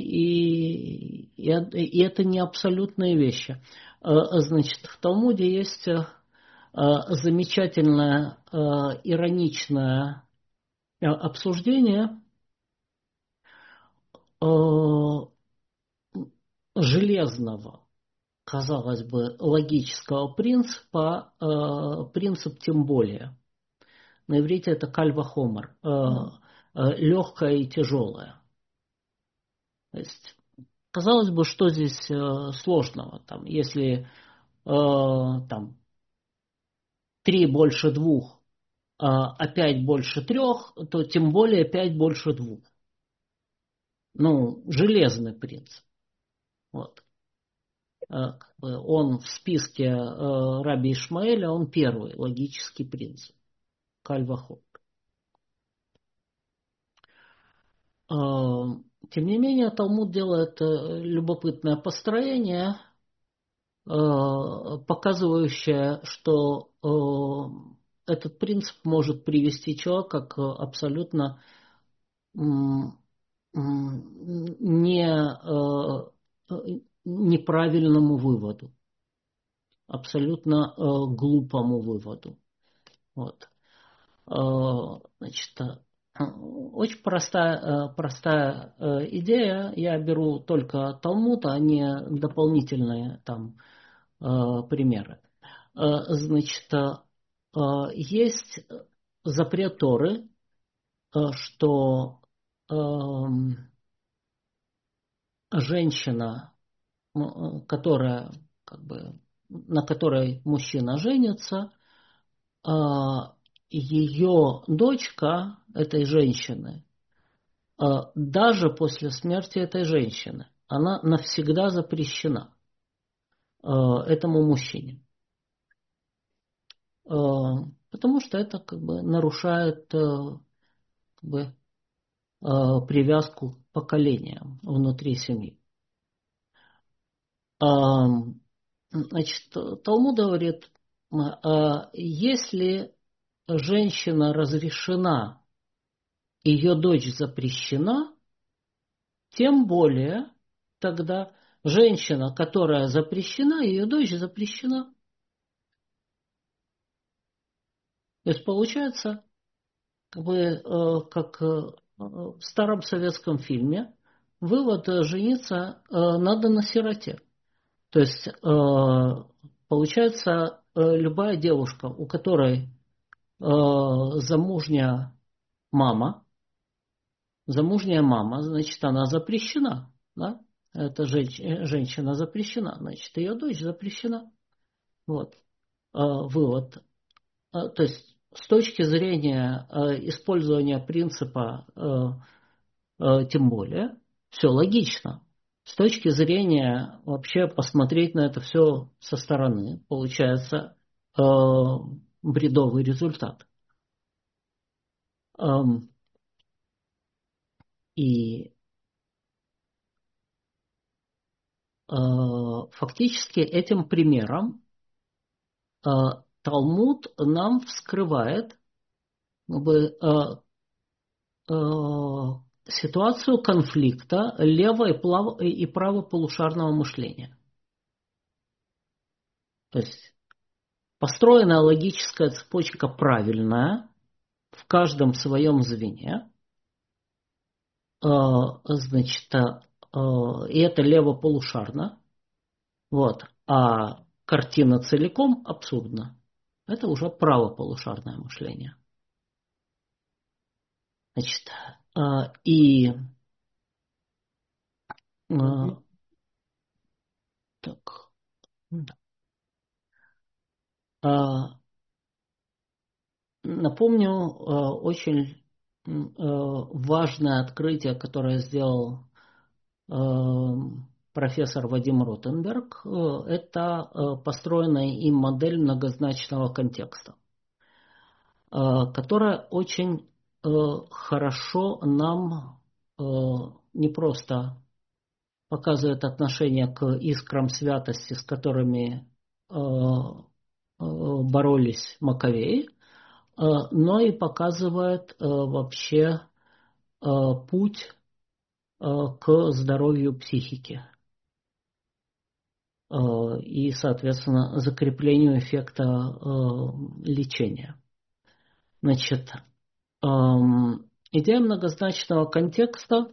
и это не абсолютные вещи. Значит, в Талмуде есть замечательное ироничное обсуждение железного, казалось бы, логического принципа, принцип тем более. На иврите это кальва-хомер, легкое и тяжелое. То есть, казалось бы, что здесь сложного? Там, если там, 3 больше 2, а 5 больше 3, то тем более 5 больше 2. Ну, железный принцип. Вот. Он в списке Раби Ишмаэля, он первый логический принцип. Кальвахор. Тем не менее, Талмуд делает любопытное построение, показывающее, что этот принцип может привести человека к абсолютно неправильному выводу, абсолютно глупому выводу. Вот. Значит, очень простая идея. Я беру только Талмуд, а не дополнительные там примеры. Значит, есть запрет Торы, что женщина, которая, как бы, на которой мужчина женится, ее дочка этой женщины, даже после смерти этой женщины, она навсегда запрещена этому мужчине. Потому что это как бы нарушает как бы, привязку к поколениям внутри семьи. Значит, Талмуд говорит, если женщина разрешена, ее дочь запрещена, тем более тогда женщина, которая запрещена, ее дочь запрещена. То есть получается, как бы, как в старом советском фильме, вывод: жениться надо на сироте. То есть получается, любая девушка, у которой замужняя мама, значит, она запрещена, да? Эта женщина запрещена, значит, ее дочь запрещена. Вот. Вывод. То есть с точки зрения использования принципа тем более, все логично. С точки зрения вообще посмотреть на это все со стороны, получается бредовый результат. И фактически этим примером Талмуд нам вскрывает как бы, ситуацию конфликта лево- и правополушарного мышления. То есть построенная логическая цепочка правильная в каждом своем звене, значит, и это левополушарно, вот, а картина целиком абсурдна. Это уже правополушарное мышление. Значит, и так, напомню очень важное открытие, которое сделал профессор Вадим Ротенберг. Это построенная им модель многозначного контекста, которая очень хорошо нам не просто показывает отношение к искрам святости, с которыми боролись Маковеи, но и показывает вообще путь к здоровью психики и, соответственно, закреплению эффекта лечения. Значит, идея многозначного контекста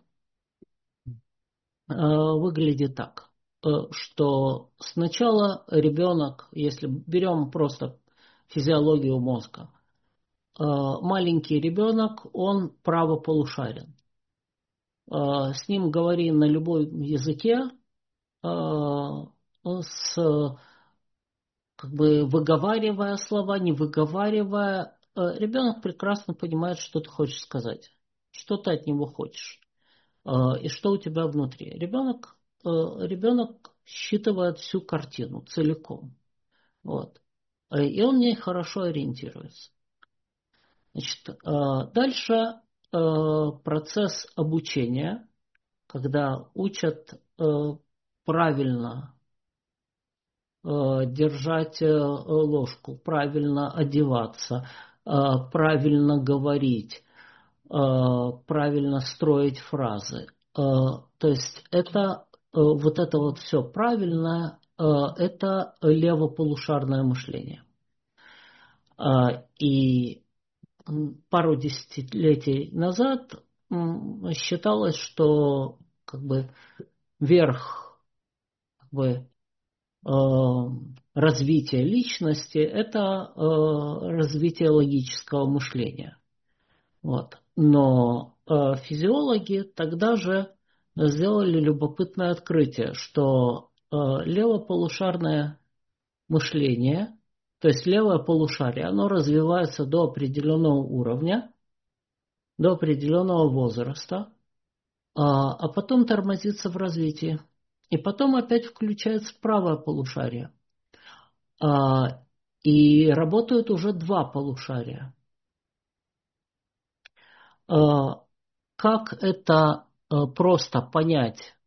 выглядит так, что сначала ребенок, если берем просто физиологию мозга, маленький ребенок, он правополушарен. С ним говори на любом языке, с, как бы выговаривая слова, не выговаривая, ребенок прекрасно понимает, что ты хочешь сказать, что ты от него хочешь и что у тебя внутри. Ребенок считывает всю картину целиком. Вот. И он в ней хорошо ориентируется. Значит, дальше процесс обучения, когда учат правильно держать ложку, правильно одеваться, правильно говорить, правильно строить фразы. То есть это вот это вот все правильное, это левополушарное мышление. И пару десятилетий назад считалось, что как бы верх как бы, развития личности – это развитие логического мышления. Вот. Но физиологи тогда же сделали любопытное открытие, что левополушарное мышление, то есть левое полушарие, оно развивается до определенного уровня, до определенного возраста, а потом тормозится в развитии. И потом опять включается правое полушарие. И работают уже два полушария. Как это просто понять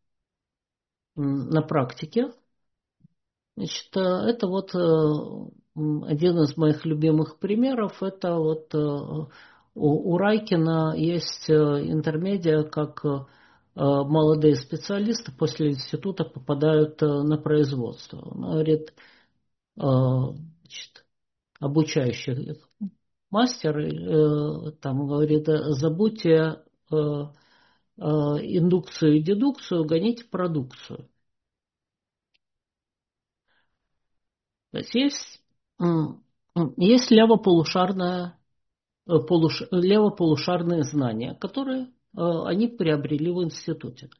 на практике? Значит, это вот один из моих любимых примеров. Это вот у Райкина есть интермедиа, как молодые специалисты после института попадают на производство. Он говорит, значит, обучающий мастер там говорит, забудьте индукцию и дедукцию, гоните продукцию. То есть есть левополушарные знания, которые они приобрели в институте.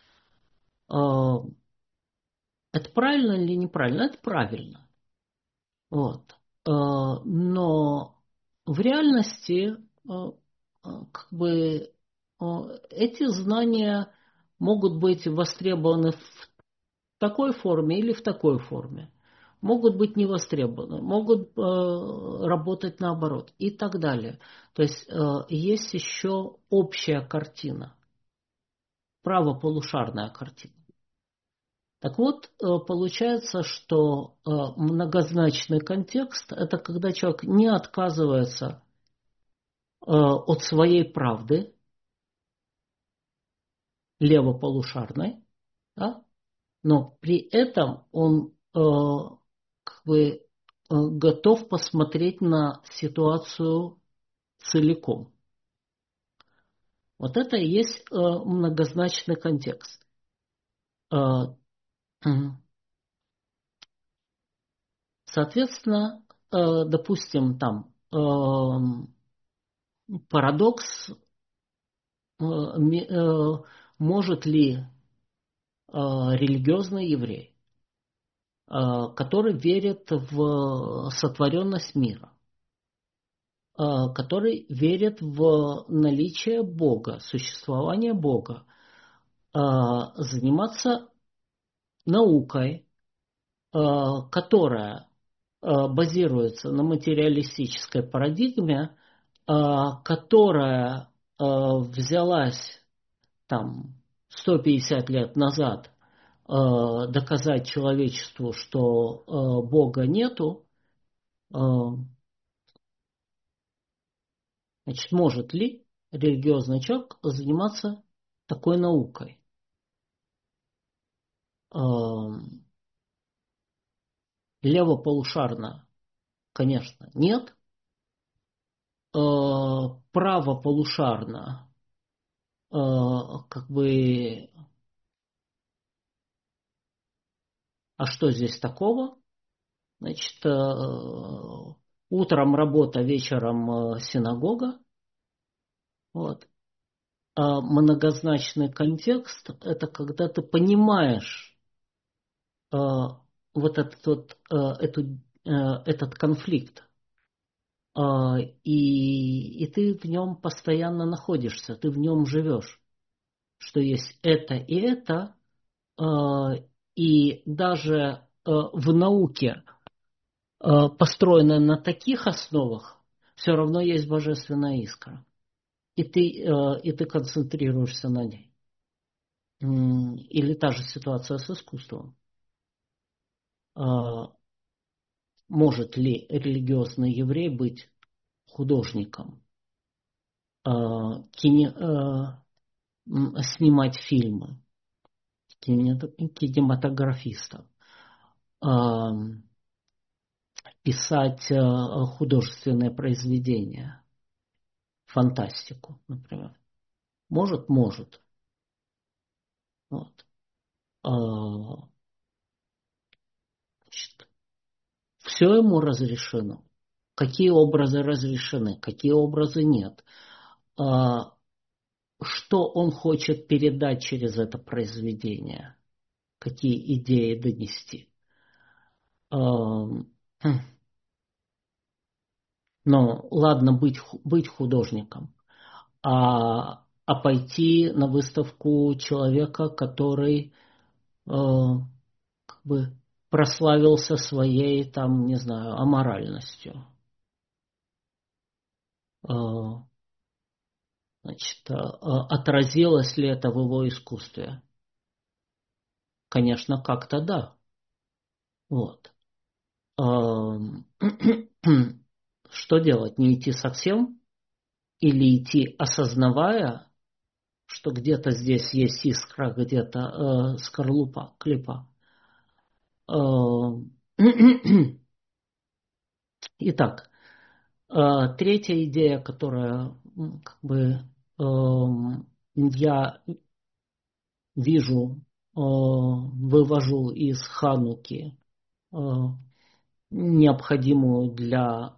Это правильно или неправильно? Это правильно. Вот. Но в реальности как бы эти знания могут быть востребованы в такой форме или в такой форме. Могут быть не востребованы, могут работать наоборот и так далее. То есть есть еще общая картина, правополушарная картина. Так вот, получается, что многозначный контекст – это когда человек не отказывается от своей правды, левополушарной, да? Но при этом он как бы готов посмотреть на ситуацию целиком. Вот это и есть многозначный контекст. Соответственно, допустим, там парадокс, может ли религиозный еврей, который верит в сотворенность мира, который верит в наличие Бога, существование Бога, заниматься наукой, которая базируется на материалистической парадигме, которая взялась там 150 лет назад доказать человечеству, что Бога нету, значит, может ли религиозный человек заниматься такой наукой? Левополушарно, конечно, нет. Правополушарно, как бы, а что здесь такого? Значит, утром работа, вечером синагога. Вот. А многозначный контекст – это когда ты понимаешь вот этот конфликт, и ты в нем постоянно находишься, ты в нем живешь, что есть это и это, и даже в науке, построенной на таких основах, все равно есть божественная искра, и ты концентрируешься на ней. Или та же ситуация с искусством. Может ли религиозный еврей быть художником, снимать фильмы, кинематографистом, писать художественные произведения, фантастику, например? Может, может. Вот. Значит, все ему разрешено. Какие образы разрешены, какие образы нет. Что он хочет передать через это произведение, какие идеи донести. Но ладно быть художником, а пойти на выставку человека, который как бы прославился своей, там, не знаю, аморальностью. Значит, отразилось ли это в его искусстве? Конечно, как-то да. Вот. Что делать? Не идти совсем? Или идти, осознавая, что где-то здесь есть искра, где-то скорлупа, клепа? Итак, третья идея, которая как бы я вижу, вывожу из Хануки, необходимую для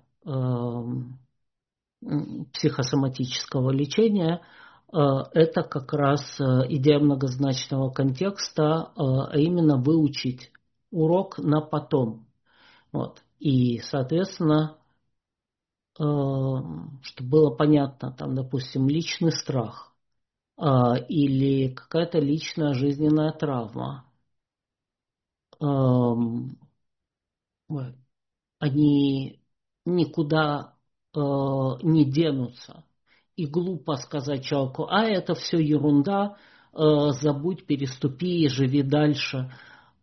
психосоматического лечения, это как раз идея многозначного контекста, а именно выучить урок на потом. Вот. И, соответственно, чтобы было понятно, там, допустим, личный страх. или какая-то личная жизненная травма, эм, они никуда не денутся. И глупо сказать человеку, это все ерунда, забудь, переступи, живи дальше.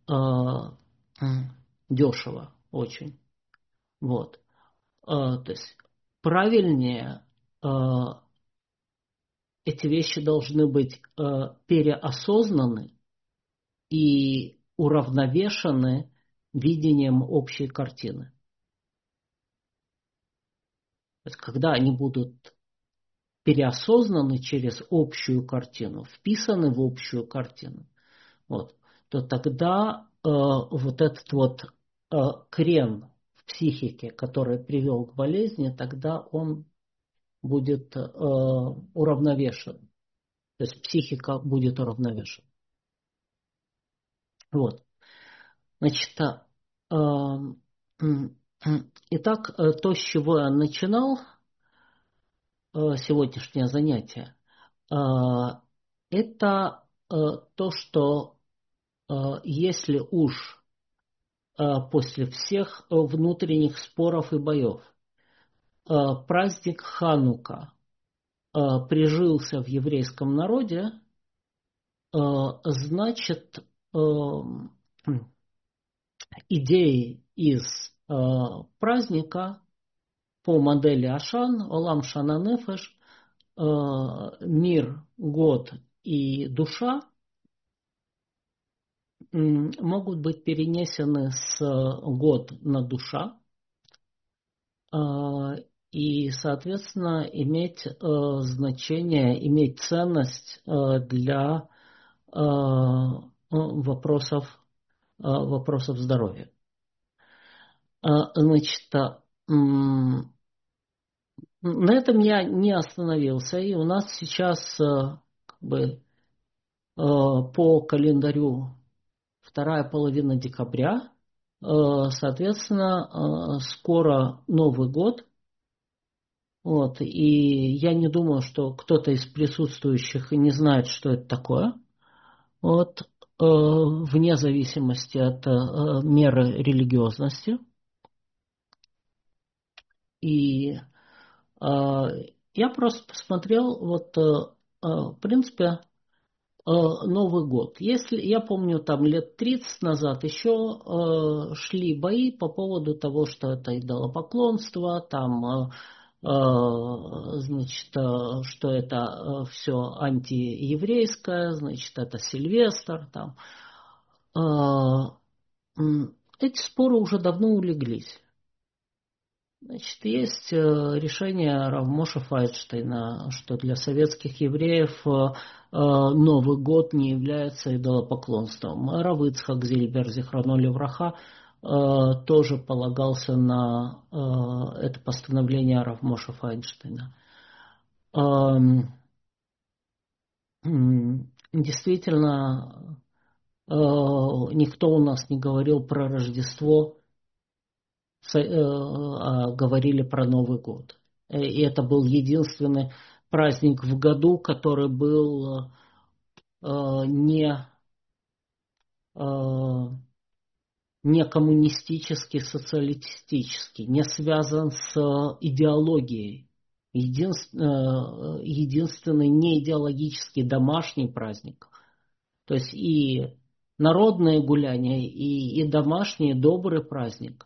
Дешево очень. Вот. То есть правильнее эти вещи должны быть переосознаны и уравновешены видением общей картины. То есть, когда они будут переосознаны через общую картину, вписаны в общую картину, вот, то тогда вот этот вот крен в психике, который привел к болезни, тогда он будет уравновешен. То есть психика будет уравновешена. Вот. Значит, итак, то, с чего я начинал сегодняшнее занятие, это то, что если уж после всех внутренних споров и боев праздник Ханука прижился в еврейском народе, значит, идеи из праздника по модели Ашан, Олам Шана Нефеш, мир, год и душа могут быть перенесены с год на душа и, соответственно, иметь значение, иметь ценность для вопросов здоровья. Значит, на этом я не остановился, и у нас сейчас как бы по календарю вторая половина декабря, соответственно, скоро Новый год. Вот, и я не думаю, что кто-то из присутствующих не знает, что это такое. Вот, вне зависимости от меры религиозности. И я просто посмотрел, вот, в принципе, Новый год. Если я помню, там лет 30 назад еще шли бои по поводу того, что это идолопоклонство, там, значит, что это все антиеврейское, значит, это Сильвестр, там. Эти споры уже давно улеглись. Значит, есть решение Рав Моше Файнштейна, что для советских евреев Новый год не является идолопоклонством. Рав Ицхак Зильбер, зихроно левраха, тоже полагался на это постановление Рав Моше Файнштейна. Действительно, никто у нас не говорил про Рождество, говорили про Новый год. И это был единственный праздник в году, который был не коммунистический, социалистический, не связан с идеологией. Единственный неидеологический домашний праздник. То есть и народные гуляния, и домашний добрый праздник.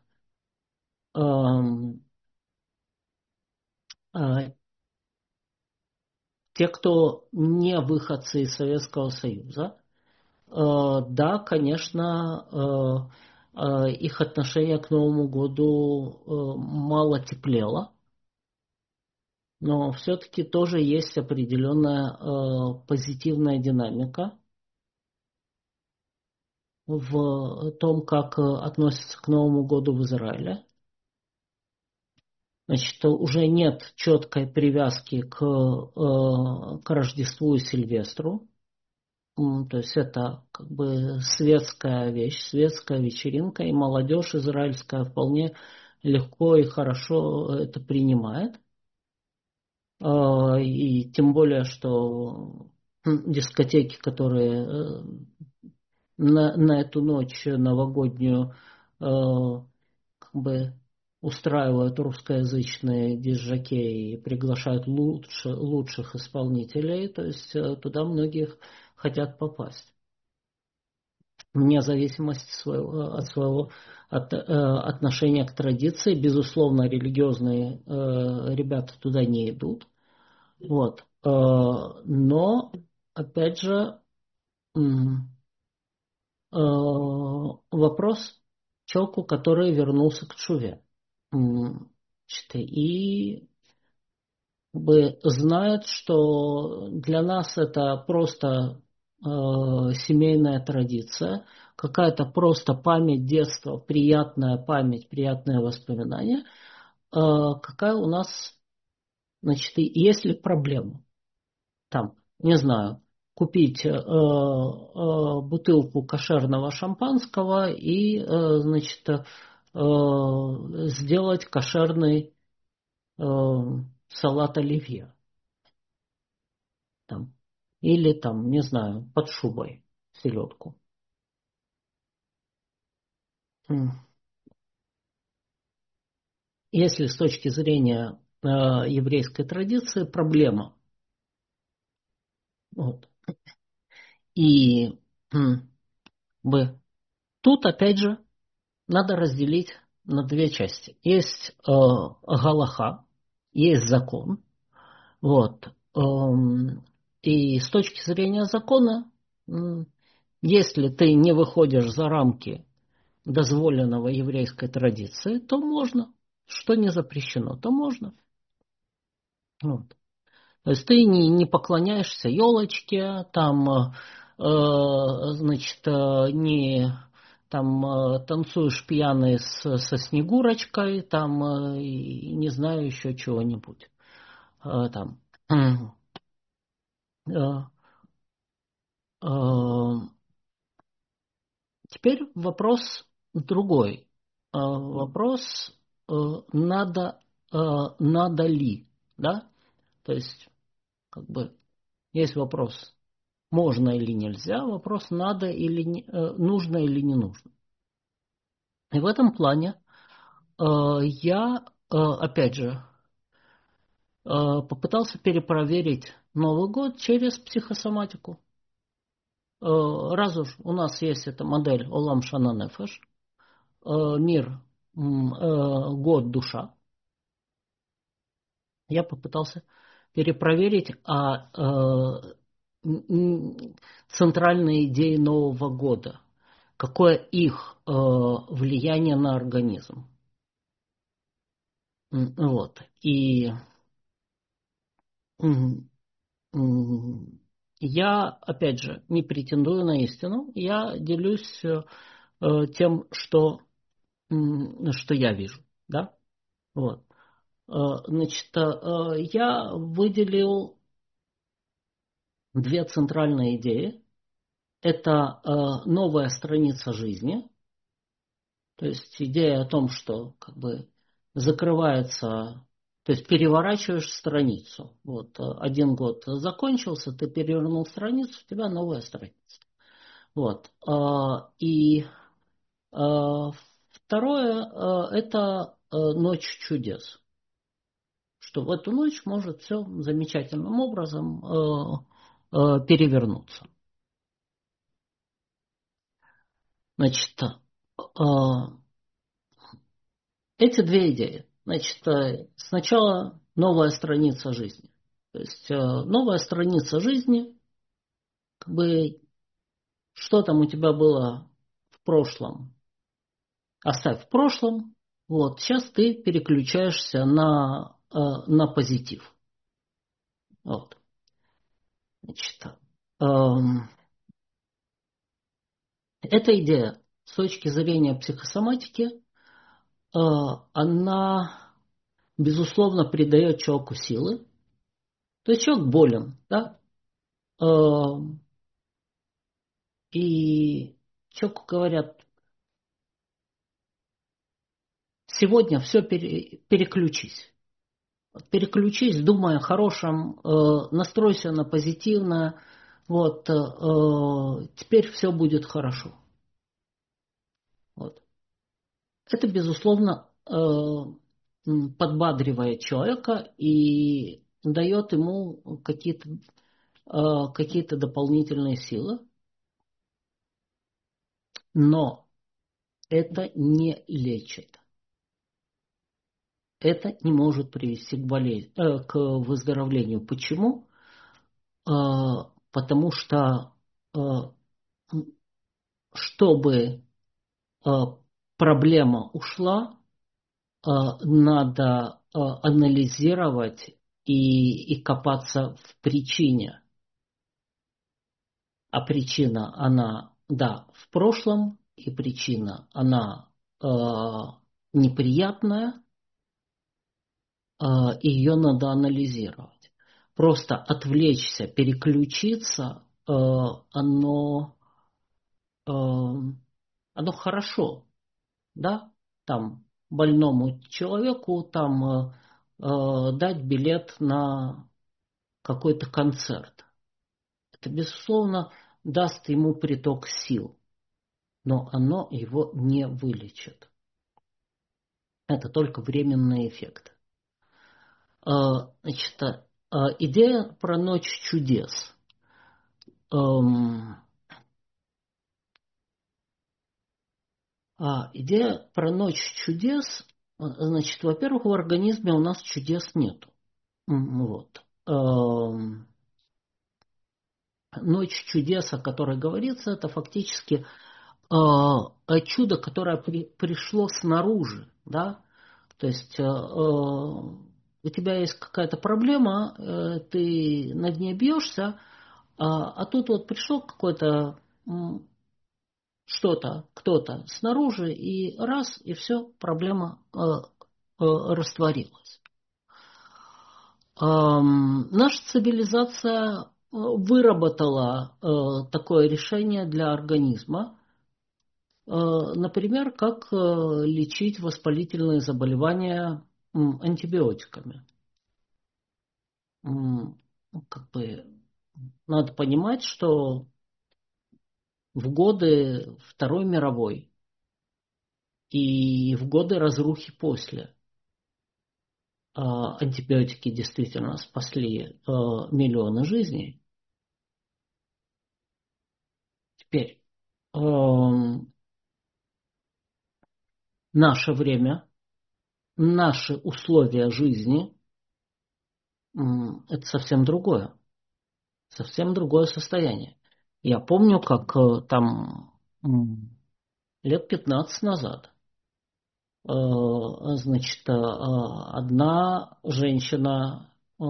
Те, кто не выходцы из Советского Союза, да, конечно, их отношение к Новому году мало теплело, но все-таки тоже есть определенная позитивная динамика в том, как относятся к Новому году в Израиле. Значит, уже нет четкой привязки к Рождеству и Сильвестру. То есть это как бы светская вещь, светская вечеринка, и молодежь израильская вполне легко и хорошо это принимает. И тем более, что дискотеки, которые на эту ночь новогоднюю как бы устраивают русскоязычные дисжокеи и приглашают лучших исполнителей, то есть туда многих хотят попасть. Вне зависимости от своего отношения к традиции, безусловно, религиозные ребята туда не идут. Вот. Но, опять же, вопрос человеку, который вернулся к Тшуве. И знает, что для нас это просто семейная традиция, какая-то просто память детства, приятная память, приятное воспоминание, какая у нас, значит, есть ли проблема там, не знаю, купить бутылку кошерного шампанского и, значит, сделать кошерный салат оливье. Там. Или там, не знаю, под шубой селедку. Если с точки зрения еврейской традиции проблема. Вот. И тут опять же надо разделить на две части. Есть галаха, есть закон. Вот. И с точки зрения закона, если ты не выходишь за рамки дозволенного еврейской традиции, то можно. Что не запрещено, то можно. Вот. То есть ты не поклоняешься елочке, там, значит, не танцуешь пьяный со Снегурочкой, там, и не знаю, еще чего-нибудь. Там. Теперь вопрос другой. Вопрос, надо ли, да? То есть, как бы, есть вопрос, можно или нельзя, вопрос, надо или нужно или не нужно. И в этом плане я, опять же, попытался перепроверить Новый год через психосоматику. Раз уж у нас есть эта модель Олам Шана Нефеш, мир, год, душа, я попытался перепроверить центральные идеи Нового года, какое их влияние на организм. Вот. И я, опять же, не претендую на истину, я делюсь тем, что я вижу. Да? Вот. Значит, я выделил две центральные идеи. Это новая страница жизни, то есть идея о том, что как бы закрывается, то есть переворачиваешь страницу. Вот один год закончился, ты перевернул страницу, у тебя новая страница. Вот. И второе это ночь чудес. Что в эту ночь может все замечательным образом перевернуться. Значит, эти две идеи. Значит, сначала новая страница жизни. То есть новая страница жизни, как бы, что там у тебя было в прошлом, оставь в прошлом. Вот, сейчас ты переключаешься на позитив. Вот. Значит, эта идея с точки зрения психосоматики, она, безусловно, придает человеку силы. То есть человек болен, да? И человеку говорят, сегодня все переключись. Переключись, думай о хорошем, настройся на позитивное, Вот, теперь все будет хорошо. Вот. Это, безусловно, подбадривает человека и дает ему какие-то дополнительные силы, но это не лечит. Это не может привести к выздоровлению. Почему? Потому что чтобы проблема ушла, надо анализировать и копаться в причине. А причина, она, да, в прошлом, и причина, она неприятная, и ее надо анализировать. Просто отвлечься, переключиться, оно хорошо, да, там больному человеку там дать билет на какой-то концерт. Это, безусловно, даст ему приток сил, но оно его не вылечит. Это только временный эффект. Значит, идея про ночь чудес. Идея про ночь чудес, значит, во-первых, в организме у нас чудес нету. Вот. Ночь чудес, о которой говорится, это фактически чудо, которое пришло снаружи, да. То есть у тебя есть какая-то проблема, ты над ней бьешься, а тут вот пришел какой-то что-то, кто-то снаружи, и раз, и все, проблема растворилась. Наша цивилизация выработала такое решение для организма, например, как лечить воспалительные заболевания антибиотиками. Как бы надо понимать, что в годы Второй мировой и в годы разрухи после антибиотики действительно спасли миллионы жизней. Теперь наше время, наши условия жизни это совсем другое состояние. Я помню, как там лет 15 назад, значит, одна женщина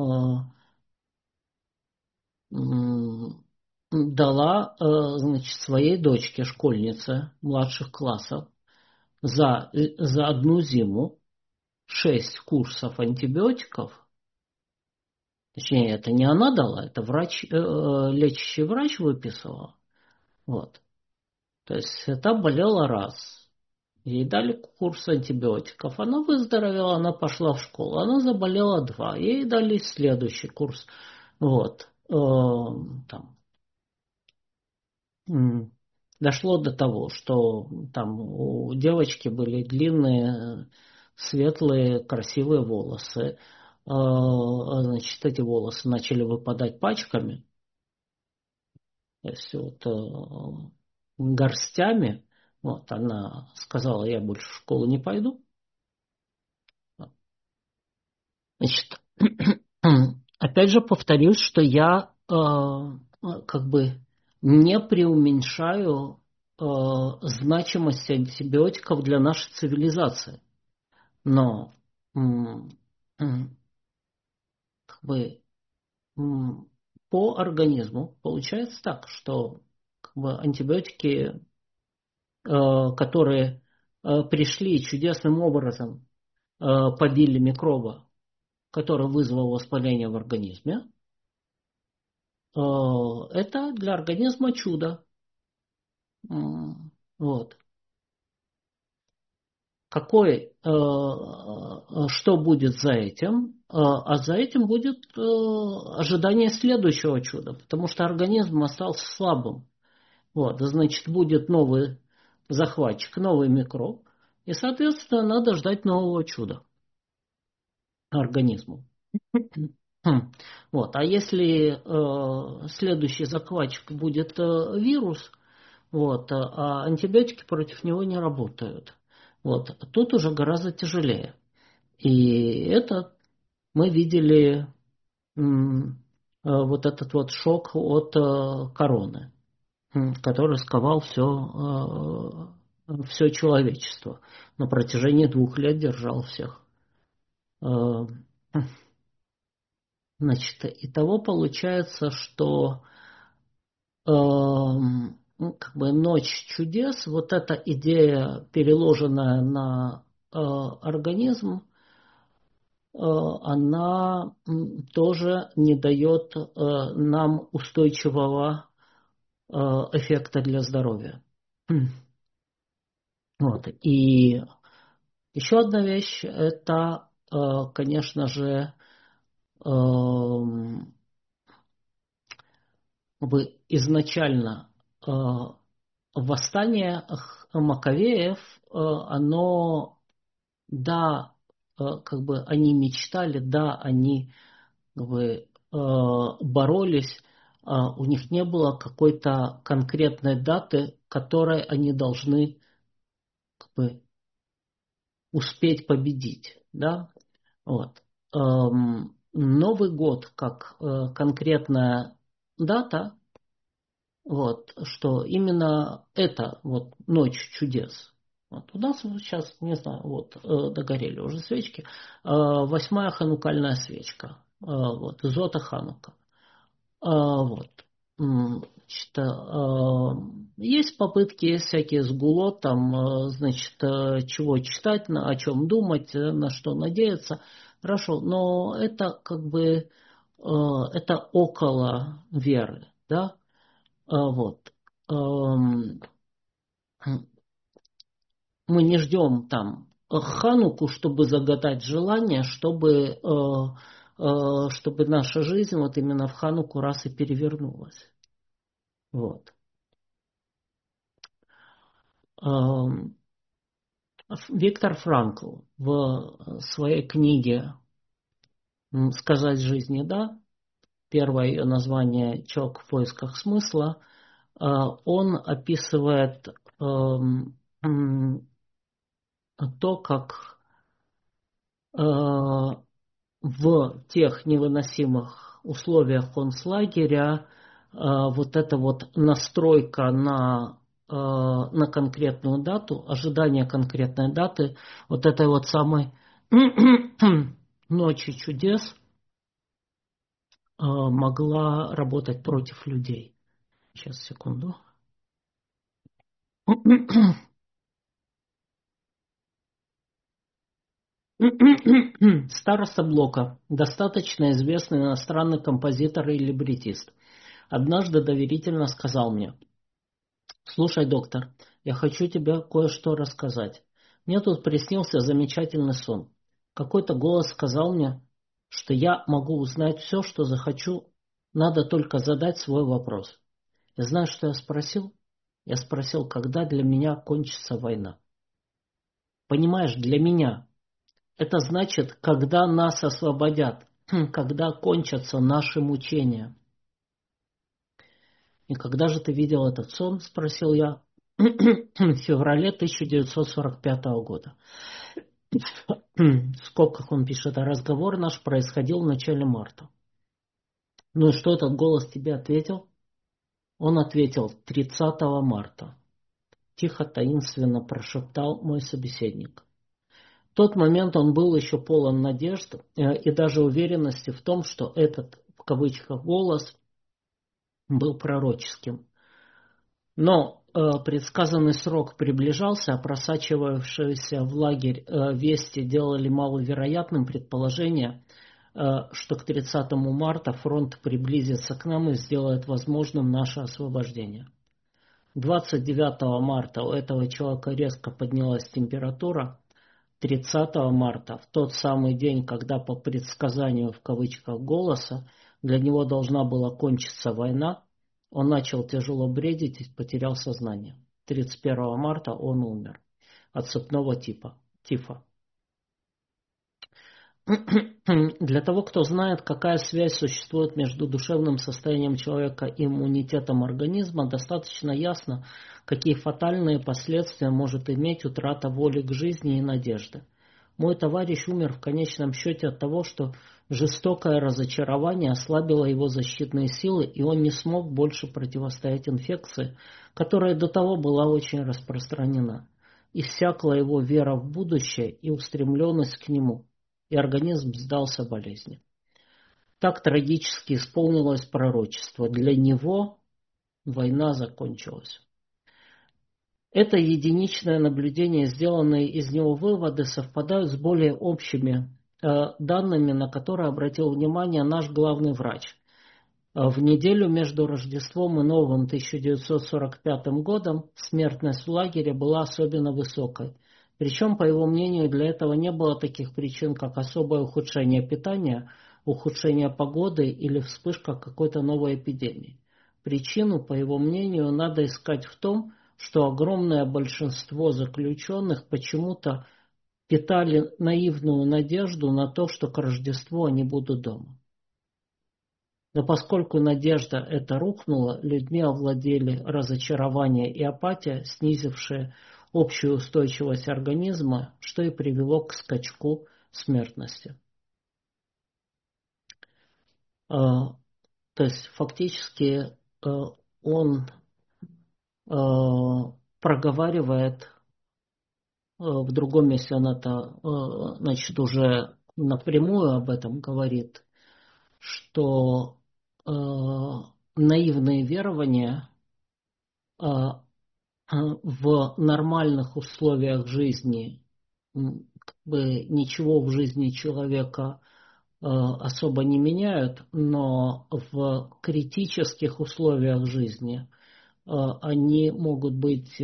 дала, значит, своей дочке, школьнице младших классов, за одну зиму 6 курсов антибиотиков. Точнее, это не она дала, это лечащий врач выписывал. Вот. То есть та болела раз. Ей дали курс антибиотиков. Она выздоровела, она пошла в школу. Она заболела 2. Ей дали следующий курс. Вот. Там. Дошло до того, что там у девочки были длинные, светлые, красивые волосы. Значит, эти волосы начали выпадать пачками. То есть вот горстями. Вот она сказала, я больше в школу не пойду. Значит, опять же повторюсь, что я как бы не преуменьшаю значимость антибиотиков для нашей цивилизации. Но как бы по организму получается так, что как бы, антибиотики, которые пришли чудесным образом, побили микроба, который вызвал воспаление в организме, это для организма чудо. Вот. Что будет за этим? А за этим будет ожидание следующего чуда, потому что организм остался слабым. Вот, значит, будет новый захватчик, новый микроб, и, соответственно, надо ждать нового чуда организму. Вот. А если следующий захватчик будет вирус, вот, а антибиотики против него не работают, вот, тут уже гораздо тяжелее. И это мы видели вот этот вот шок от короны, который сковал все человечество. На протяжении 2 лет держал всех. Значит, итого получается, что как бы ночь чудес, вот эта идея, переложенная на организм, она тоже не дает нам устойчивого эффекта для здоровья. Вот. И еще одна вещь, это, конечно же, изначально восстание Маковеев, оно, да, как бы они мечтали, да, они как бы боролись, у них не было какой-то конкретной даты, которой они должны как бы успеть победить, да, вот. Новый год как конкретная дата, вот, что именно это вот ночь чудес. Вот у нас сейчас, не знаю, вот догорели уже свечки. 8-я ханукальная свечка. Вот, Зота Ханука. Вот. Значит, есть попытки, есть всякие сгулот, там, значит, чего читать, о чем думать, на что надеяться. Хорошо, но это как бы это около веры, да? Вот. Мы не ждем там Хануку, чтобы загадать желание, чтобы наша жизнь вот именно в Хануку раз и перевернулась. Вот. Виктор Франкл в своей книге «Сказать жизни да», первое ее название «Человек в поисках смысла», он описывает то, как в тех невыносимых условиях концлагеря вот эта вот настройка на конкретную дату, ожидание конкретной даты, вот этой вот самой ночи чудес могла работать против людей. Сейчас, секунду. Староста Блока, достаточно известный иностранный композитор и либретист, однажды доверительно сказал мне: «Слушай, доктор, я хочу тебе кое-что рассказать. Мне тут приснился замечательный сон. Какой-то голос сказал мне, что я могу узнать все, что захочу, надо только задать свой вопрос. И знаешь, что я спросил? Я спросил, когда для меня кончится война. Понимаешь, для меня. Это значит, когда нас освободят, когда кончатся наши мучения». «И когда же ты видел этот сон?» – спросил я. В феврале 1945 года. В скобках он пишет: «А разговор наш происходил в начале марта». «Ну и что этот голос тебе ответил?» Он ответил: 30 марта. Тихо, таинственно прошептал мой собеседник. В тот момент он был еще полон надежд и даже уверенности в том, что этот, в кавычках, голос был пророческим. Но предсказанный срок приближался, а просачивавшиеся в лагерь вести делали маловероятным предположение, что к 30 марта фронт приблизится к нам и сделает возможным наше освобождение. 29 марта у этого человека резко поднялась температура, 30 марта, в тот самый день, когда по предсказанию в кавычках голоса для него должна была кончиться война, он начал тяжело бредить и потерял сознание. 31 марта он умер от цепного тифа. Для того, кто знает, какая связь существует между душевным состоянием человека и иммунитетом организма, достаточно ясно, какие фатальные последствия может иметь утрата воли к жизни и надежды. Мой товарищ умер в конечном счете от того, что жестокое разочарование ослабило его защитные силы, и он не смог больше противостоять инфекции, которая до того была очень распространена. Иссякла его вера в будущее и устремленность к нему, и организм сдался болезни. Так трагически исполнилось пророчество. Для него война закончилась. Это единичное наблюдение, сделанные из него выводы, совпадают с более общими данными, на которые обратил внимание наш главный врач. В неделю между Рождеством и Новым 1945 годом смертность в лагере была особенно высокой. Причем, по его мнению, для этого не было таких причин, как особое ухудшение питания, ухудшение погоды или вспышка какой-то новой эпидемии. Причину, по его мнению, надо искать в том, что огромное большинство заключенных почему-то питали наивную надежду на то, что к Рождеству они будут дома. Но поскольку надежда эта рухнула, людьми овладели разочарование и апатия, снизившие общую устойчивость организма, что и привело к скачку смертности. То есть фактически он проговаривает, в другом месте он это, значит, уже напрямую об этом говорит, что наивные верования в нормальных условиях жизни как бы ничего в жизни человека особо не меняют, но в критических условиях жизни они могут быть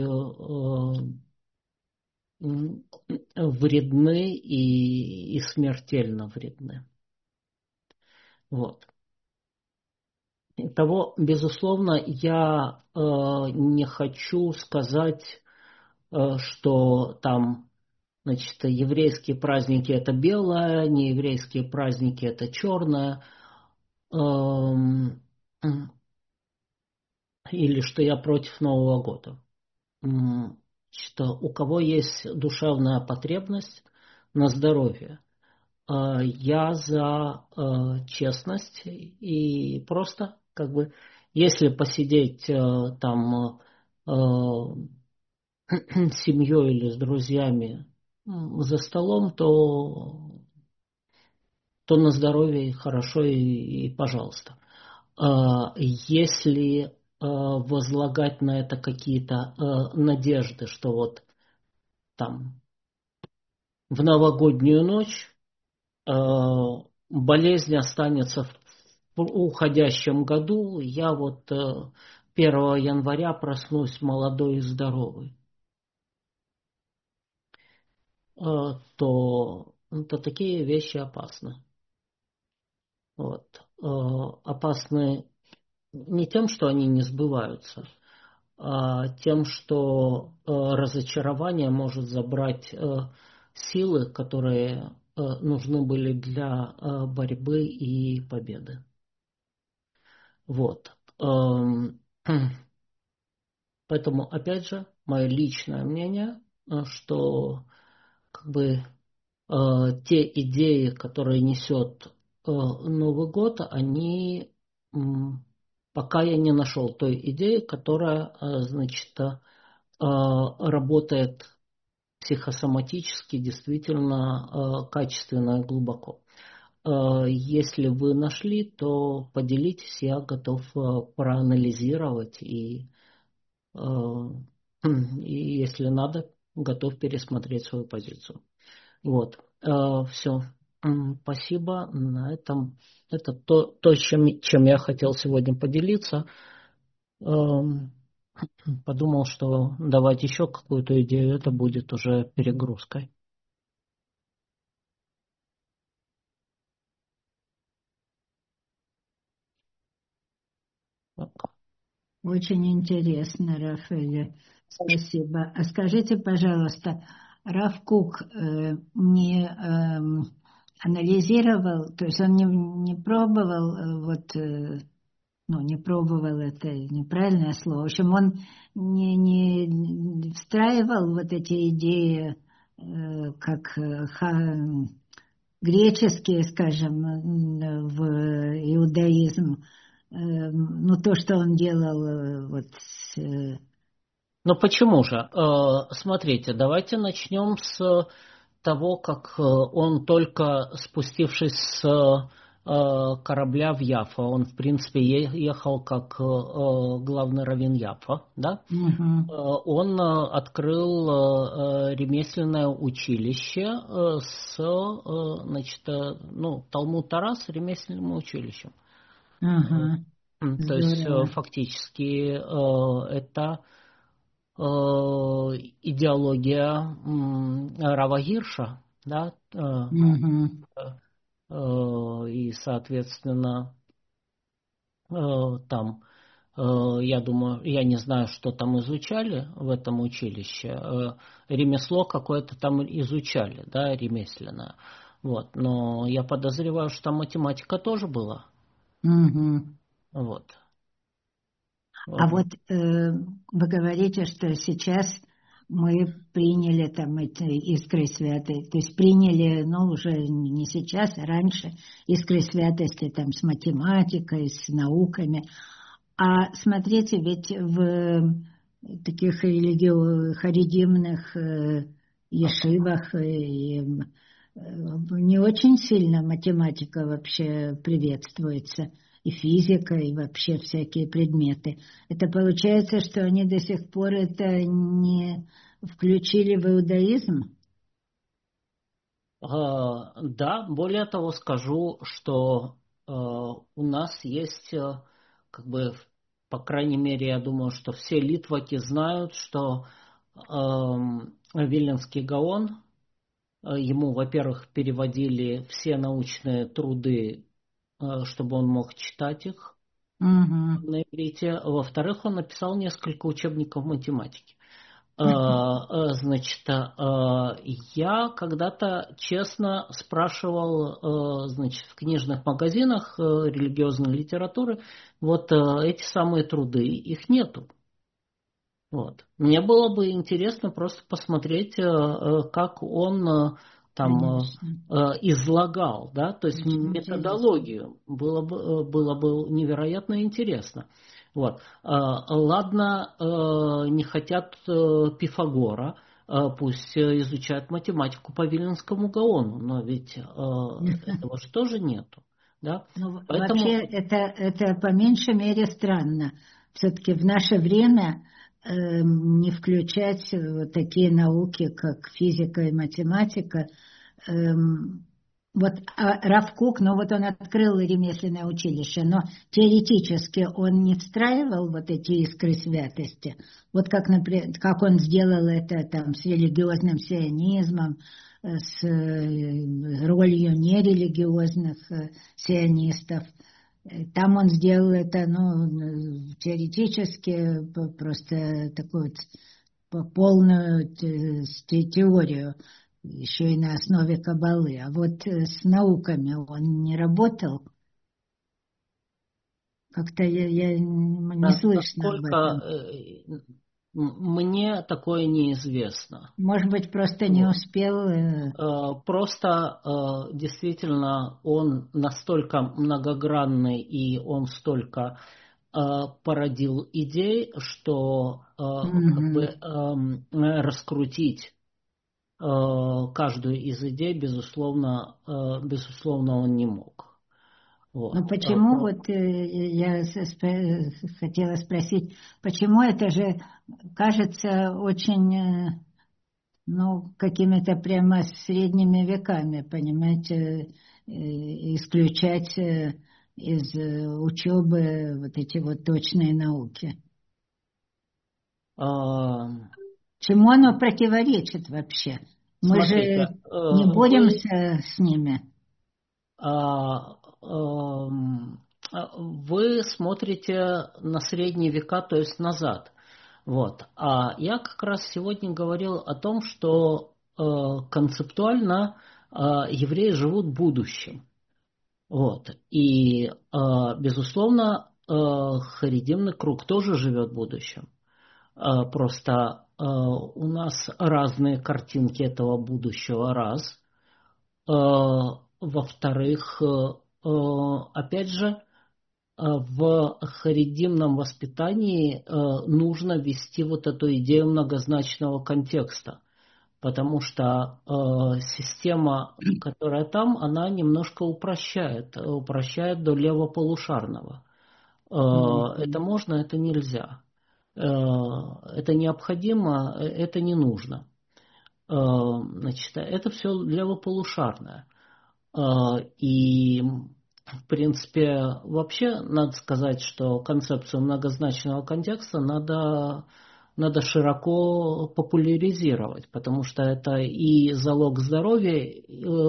вредны и смертельно вредны. Вот. Итого, безусловно, я не хочу сказать, что там, значит, еврейские праздники это белое, нееврейские праздники это черное, или что я против Нового года. Что у кого есть душевная потребность на здоровье, я за честность и просто как бы, если посидеть там с семьей или с друзьями за столом, то на здоровье хорошо и пожалуйста. Если возлагать на это какие-то надежды, что вот там в новогоднюю ночь болезнь останется в уходящем году, я вот 1 января проснусь молодой и здоровый, то такие вещи опасны. Вот. Опасны не тем, что они не сбываются, а тем, что разочарование может забрать силы, которые нужны были для борьбы и победы. Вот. Поэтому, опять же, мое личное мнение, что как бы те идеи, которые несет Новый год, они пока я не нашел той идеи, которая, значит, работает психосоматически действительно качественно и глубоко. Если вы нашли, то поделитесь, я готов проанализировать и если надо, готов пересмотреть свою позицию. Вот. Все. Спасибо. На этом это то чем я хотел сегодня поделиться. Подумал, что давать еще какую-то идею, это будет уже перегрузкой. Очень интересно, Рафаэль. Спасибо. А скажите, пожалуйста, Рав Кук не анализировал, то есть он не пробовал, ну, не пробовал, это неправильное слово. В общем, он не встраивал вот эти идеи, как греческие, скажем, в иудаизм. Ну, то, что он делал вот Но почему же? Смотрите, давайте начнем с того, как он только спустившись с корабля в Яффа, он, в принципе, ехал как главный раввин Яффа, да? Он открыл ремесленное училище значит, ну, Талмуд Тарас ремесленным училищем. Ага, То есть, здорово. фактически, это идеология Рава Гирша, да, Мгм. и, соответственно, там, я думаю, я не знаю, что там изучали в этом училище, ремесло какое-то там изучали, да, ремесленное, вот, но я подозреваю, что там математика тоже была, Мгм. вот. А вот вы говорите, что сейчас мы приняли там эти искры святой, то есть приняли, ну, уже не сейчас, а раньше искры святости там с математикой, с науками. А смотрите, ведь в таких харидимных ешивах не очень сильно математика вообще приветствуется, и физика, и вообще всякие предметы. Это получается, что они до сих пор это не включили в иудаизм? Да, более того скажу, что у нас есть, как бы, по крайней мере, я думаю, что все литваки знают, что Виленский Гаон, ему, во-первых, переводили все научные труды, чтобы он мог читать их Угу. на иврите. Во-вторых, он написал несколько учебников математики. Значит, я когда-то честно спрашивал, значит, в книжных магазинах религиозной литературы, вот эти самые труды, их нету. Вот. Мне было бы интересно просто посмотреть, как он там Конечно, излагал, да, то есть очень интересно. методологию. Было бы невероятно интересно. Вот. Ладно, не хотят Пифагора, пусть изучают математику по Виленскому Гаону, но ведь этого же тоже нету. Да? Ну, вообще, Поэтому это по меньшей мере странно. Все-таки в наше время не включать вот такие науки, как физика и математика. Вот Рав Кук, ну вот он открыл ремесленное училище, но теоретически он не встраивал вот эти искры святости. Вот как, например, как он сделал это там с религиозным сионизмом, с ролью нерелигиозных сионистов. Там он сделал это, ну, теоретически, просто такую полную теорию, еще и на основе каббалы. А вот с науками он не работал. Как-то я не слышно об насколько этом. мне такое неизвестно. Может быть, просто не Вот. успел. Просто действительно он настолько многогранный и он столько породил идей, что как бы Мгм. раскрутить каждую из идей, безусловно, он не мог. Но Вот. почему, вот я хотела спросить, почему это же кажется очень, ну, какими-то прямо средними веками, понимаете, исключать из учебы вот эти вот точные науки. А, Чему оно противоречит вообще? Мы Смотрите, же не вы боремся с ними. А, вы смотрите на средние века, то есть назад. Вот. А я как раз сегодня говорил о том, что концептуально евреи живут будущим. Вот. И, безусловно, харидимный круг тоже живет будущим. Просто у нас разные картинки этого будущего, раз. Во-вторых, опять же, в харидимном воспитании нужно ввести вот эту идею многозначного контекста, потому что система, которая там, она немножко упрощает до левополушарного. Это можно, это нельзя. Это необходимо, это не нужно. Значит, это все левополушарное. И, в принципе, вообще надо сказать, что концепцию многозначного контекста надо широко популяризировать, потому что это и залог здоровья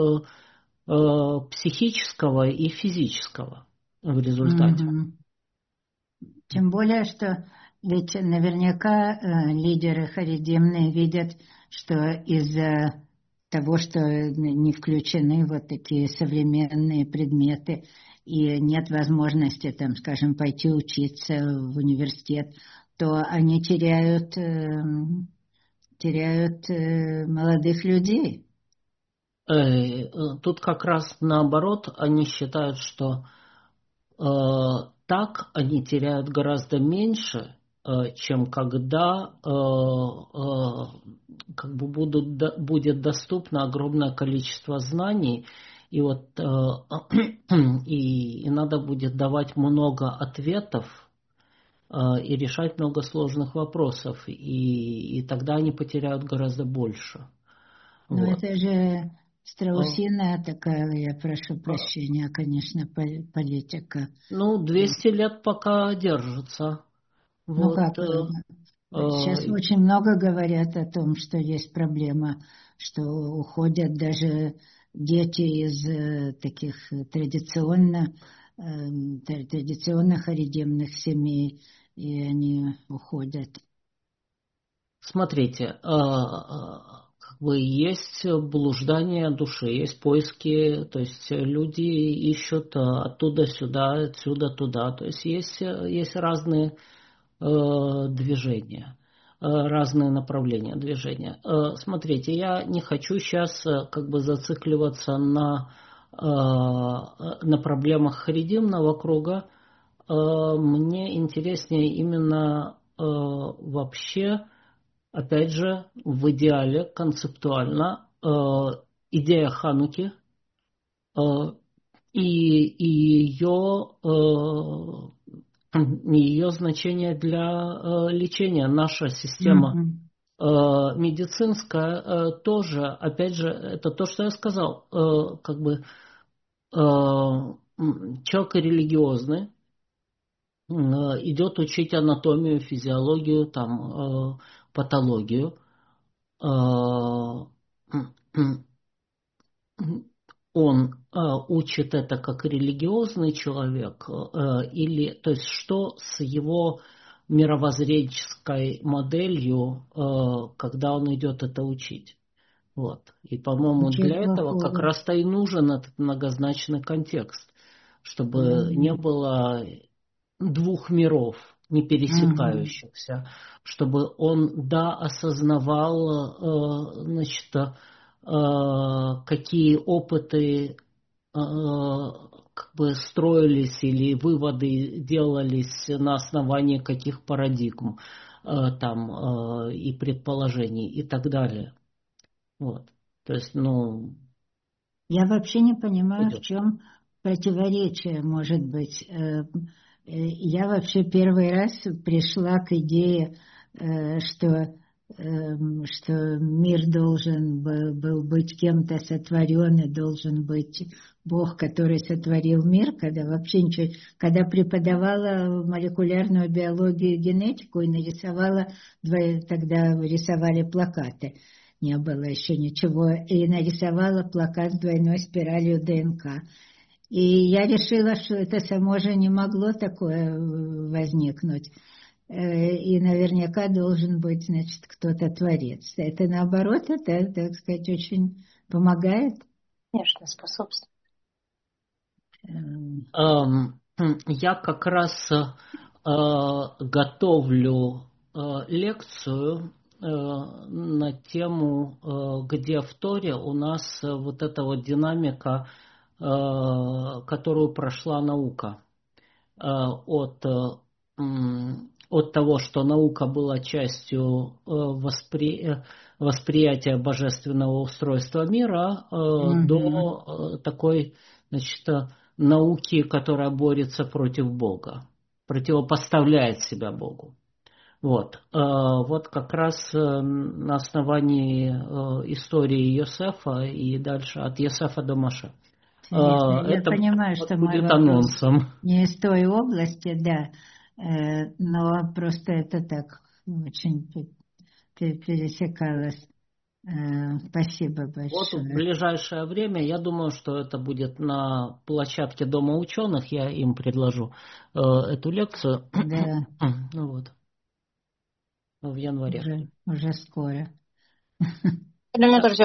психического и физического в результате. Тем более, что ведь наверняка лидеры харидимные видят, что из-за того, что не включены вот такие современные предметы и нет возможности, там, скажем, пойти учиться в университет, то они теряют молодых людей. Тут как раз наоборот, они считают, что так они теряют гораздо меньше, чем когда как бы будет доступно огромное количество знаний, и вот и надо будет давать много ответов и решать много сложных вопросов, и тогда они потеряют гораздо больше. Но Вот. это же страусиная такая, я прошу прощения, конечно, политика. 200 лет пока держится. Ну Вот. как, сейчас очень много говорят о том, что есть проблема, что уходят даже дети из таких традиционно харидимных семей, и они уходят. Смотрите, как бы есть блуждание души, есть поиски, то есть люди ищут оттуда сюда, отсюда туда, то есть есть разные движения, разные направления движения. Смотрите, я не хочу сейчас как бы зацикливаться на проблемах харидимного круга. Мне интереснее именно вообще, опять же, в идеале, концептуально, идея Хануки и ее значение для лечения. Наша система медицинская тоже, опять же, это то, что я сказал, как бы человек религиозный идет учить анатомию, физиологию, там, патологию. Он учит это как религиозный человек, или, то есть, что с его мировоззренческой моделью, когда он идет это учить. Вот. И, по-моему, Ничего для этого как плохого. раз-то и нужен этот многозначный контекст, чтобы не было двух миров, не пересекающихся, чтобы он, осознавал, значит, какие опыты как бы строились или выводы делались на основании каких парадигм там и предположений и так далее. Вот. То есть, Я вообще не понимаю, в идет. чем противоречие может быть. Я вообще первый раз пришла к идее, что мир должен был быть кем-то сотворен, и должен быть Бог, который сотворил мир, когда вообще ничего, когда преподавала молекулярную биологию и генетику и нарисовала, тогда рисовали плакаты. Не было еще ничего, и нарисовала плакат с двойной спиралью ДНК. И я решила, что это само же не могло такое возникнуть. И наверняка должен быть, значит, кто-то творец. Это наоборот, это, так сказать, очень помогает. Конечно, способствует. Я как раз готовлю лекцию на тему, где в Торе у нас вот эта вот динамика, которую прошла наука. От того, что наука была частью восприятия божественного устройства мира, до такой, значит, науки, которая борется против Бога, противопоставляет себя Богу. Вот как раз на основании истории Йосефа и дальше от Йосефа до Моше. Я Это понимаю, что мой будет вопрос анонсом. не из той области, да, но просто это так очень пересекалось. Спасибо Вот в большое. ближайшее время, я думаю, что это будет на площадке Дома ученых, я им предложу эту лекцию. Да. Ну вот, в январе. Уже скоро. Для меня тоже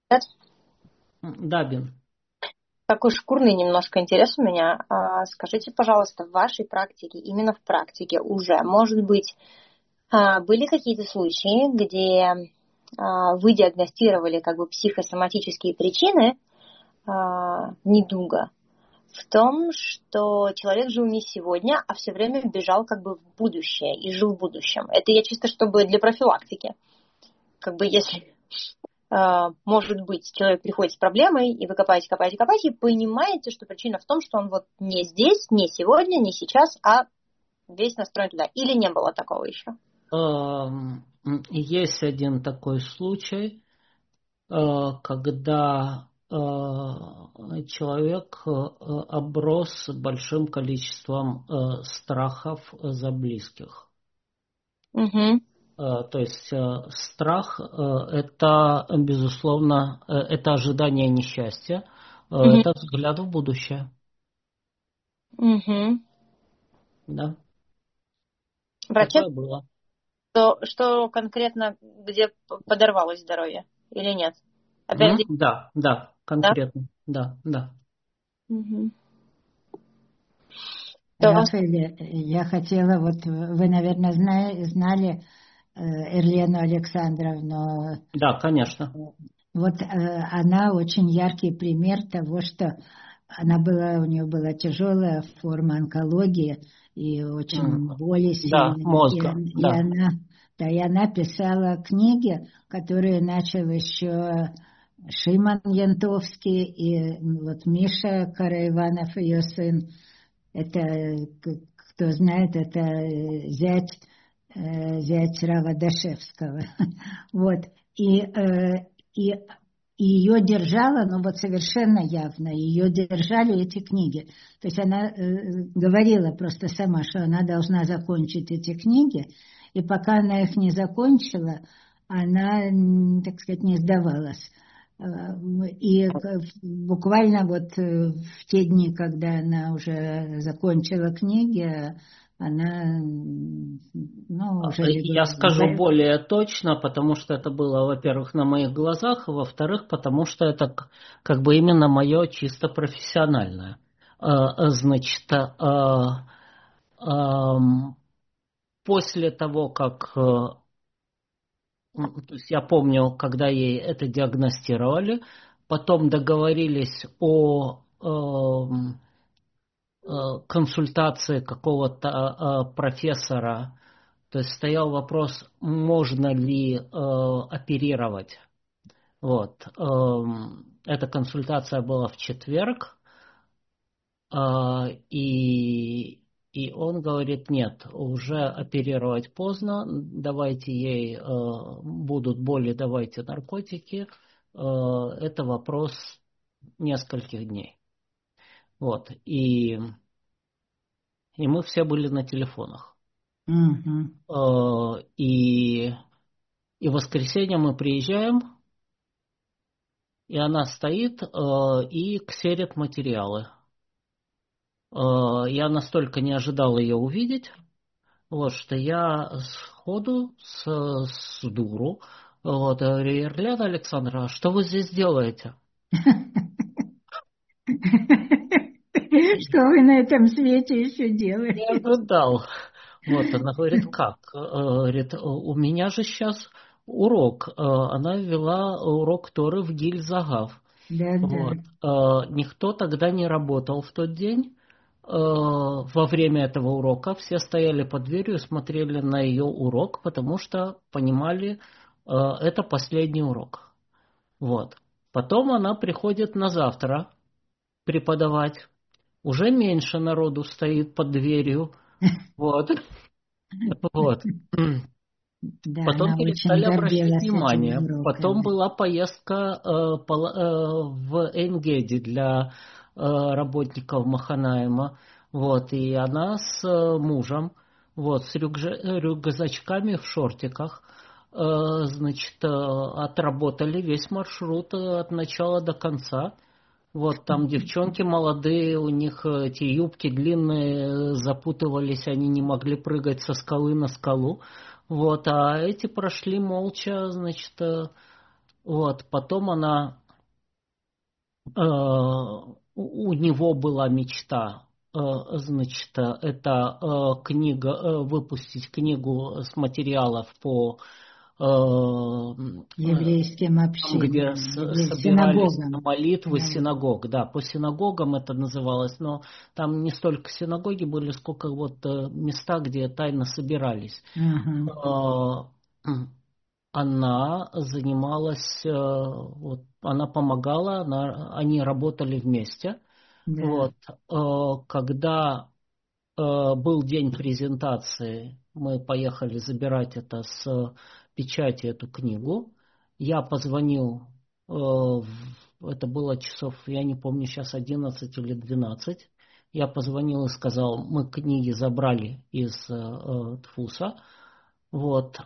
Да, Бин. такой шкурный немножко интерес у меня. Скажите, пожалуйста, в вашей практике, именно в практике уже, может быть, были какие-то случаи, где вы диагностировали как бы психосоматические причины недуга в том, что человек жил не сегодня, а все время бежал как бы в будущее и жил в будущем. Это я чисто чтобы для профилактики. Как бы если, может быть, человек приходит с проблемой, и вы копаете, и понимаете, что причина в том, что он вот не здесь, не сегодня, не сейчас, а весь настроен туда. Или не было такого еще? Есть один такой случай, когда человек оброс большим количеством страхов за близких. Угу. То есть страх это, безусловно, это ожидание несчастья, это взгляд в будущее. Угу. Да. Врачи, Такое было. что конкретно, где подорвалось здоровье или нет? Опять Да, конкретно. Да. Угу. Рафаэль, я хотела, вот вы, наверное, знали Эрлену Александровну. Да, конечно. Вот она очень яркий пример того, что у нее была тяжелая форма онкологии и очень боли сильные. Да, мозга. И она писала книги, которые начал еще Шимон Янтовский и вот Миша Караиванов, ее сын. Это, кто знает, это зять Рава Дашевского. Вот. И ее держала, ну вот совершенно явно, ее держали эти книги. То есть она говорила просто сама, что она должна закончить эти книги, и пока она их не закончила, она, так сказать, не сдавалась. И буквально вот в те дни, когда она уже закончила книги, она, уже... Я скажу более точно, потому что это было, во-первых, на моих глазах, а во-вторых, потому что это как бы именно мое чисто профессиональное. Значит, после того, как... То есть я помню, когда ей это диагностировали, потом договорились о консультации какого-то профессора. То есть стоял вопрос, можно ли оперировать. Вот. Эта консультация была в четверг, и он говорит, нет, уже оперировать поздно, давайте ей будут боли, давайте наркотики. Это вопрос нескольких дней. Вот. И мы все были на телефонах. И в воскресенье мы приезжаем, и она стоит и ксерит материалы. Я настолько не ожидал ее увидеть, вот, что я сходу, с дуру, вот, говорю: Елена Александровна, а что вы здесь делаете? Что вы на этом свете еще Не делаете? ожидал. Вот, она говорит: как? Говорит: у меня же сейчас урок. Она вела урок Торы в Гиль-Загав. Да, да. Вот. Никто тогда не работал в тот день. Во время этого урока все стояли под дверью и смотрели на ее урок, потому что понимали, это последний урок. Вот. Потом она приходит на завтра преподавать. Уже меньше народу стоит под дверью. Вот. Вот. Да, Потом она очень перестали обращать гордилась этими внимание. Потом уроками. была поездка в Энгеди для работников Маханаима. Вот, и она с мужем, вот, с рюкзачками в шортиках, значит, отработали весь маршрут от начала до конца. Вот там девчонки молодые, у них эти юбки длинные запутывались, они не могли прыгать со скалы на скалу. Вот, а эти прошли молча, значит, вот. Потом она, у него была мечта, значит, это книга, выпустить книгу с материалов по Еврейским там, где общениям, собирались на синагогам. молитвы Да. синагог, да, по синагогам это называлось, но там не столько синагоги были, сколько вот места, где тайно собирались. Ага. Она занималась, вот, она помогала, они работали вместе. Да. Вот, когда был день презентации, мы поехали забирать это с печати, эту книгу. Я позвонил, это было часов, я не помню сейчас, 11 или 12. Я позвонил и сказал: мы книги забрали из Тфуса. Вот,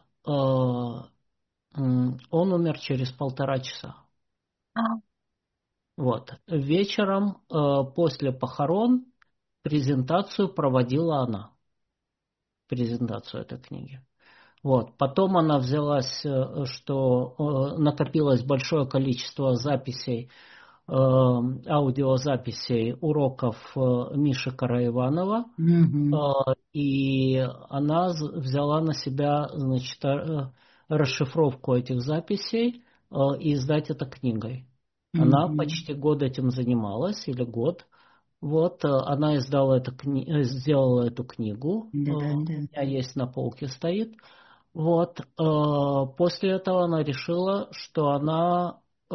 он умер через 1,5 часа. А, Вот. Вечером после похорон презентацию проводила она, презентацию этой книги. Вот. Потом она взялась, что накопилось большое количество записей, аудиозаписей уроков Миши Караиванова, Мгм. и она взяла на себя, значит, расшифровку этих записей и издать это книгой. Она Мгм. почти год этим занималась, или год. Вот, она издала сделала эту книгу, Да, у да. меня есть на полке стоит. Вот, после этого она решила, что она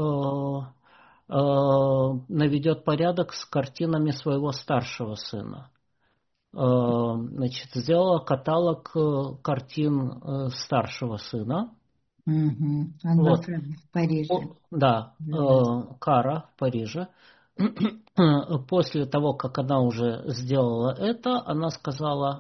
наведет порядок с картинами своего старшего сына. Значит, сделала каталог картин старшего сына. Мгм. Он Вот, в Париже. да, Да, да. Кара в Париже. После того, как она уже сделала это, она сказала: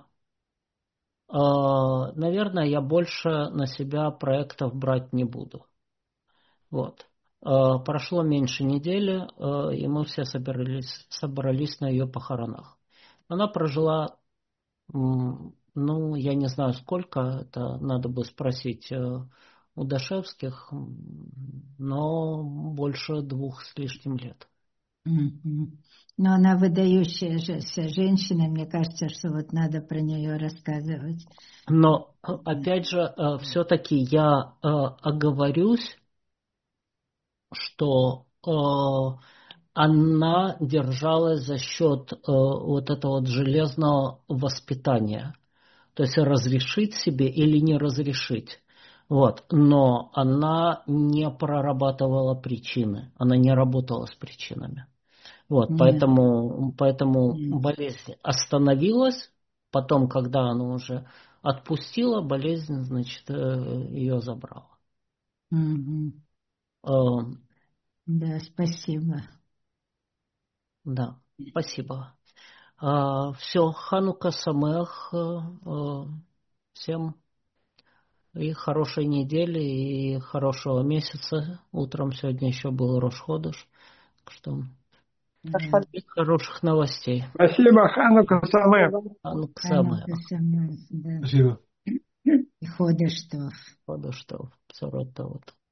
наверное, я больше на себя проектов брать не буду. Вот. Прошло меньше недели, и мы все собрались на ее похоронах. Она прожила, ну, я не знаю сколько, это надо бы спросить у Дашевских, но больше 2 с лишним лет. Мгм. Но она выдающаяся женщина, мне кажется, что вот надо про нее рассказывать. Но, опять же, все-таки я оговорюсь, что она держалась за счет вот этого вот железного воспитания. То есть разрешить себе или не разрешить. Вот. Но она не прорабатывала причины. Она не работала с причинами. Вот. Нет, Поэтому нет. болезнь остановилась. Потом, когда она уже отпустила, болезнь, значит, ее забрала. Мгм. Э, Да, спасибо. Да, спасибо. Все, Ханука Самех. Всем и хорошей недели, и хорошего месяца. Утром сегодня еще был Рош Ходыш. Так что Да. Хороших новостей. Спасибо, Ханука Самэ. Ханука Самэ. Да. Спасибо. И Ходеш Тов. Ходеш Тов. Бсорот Товот.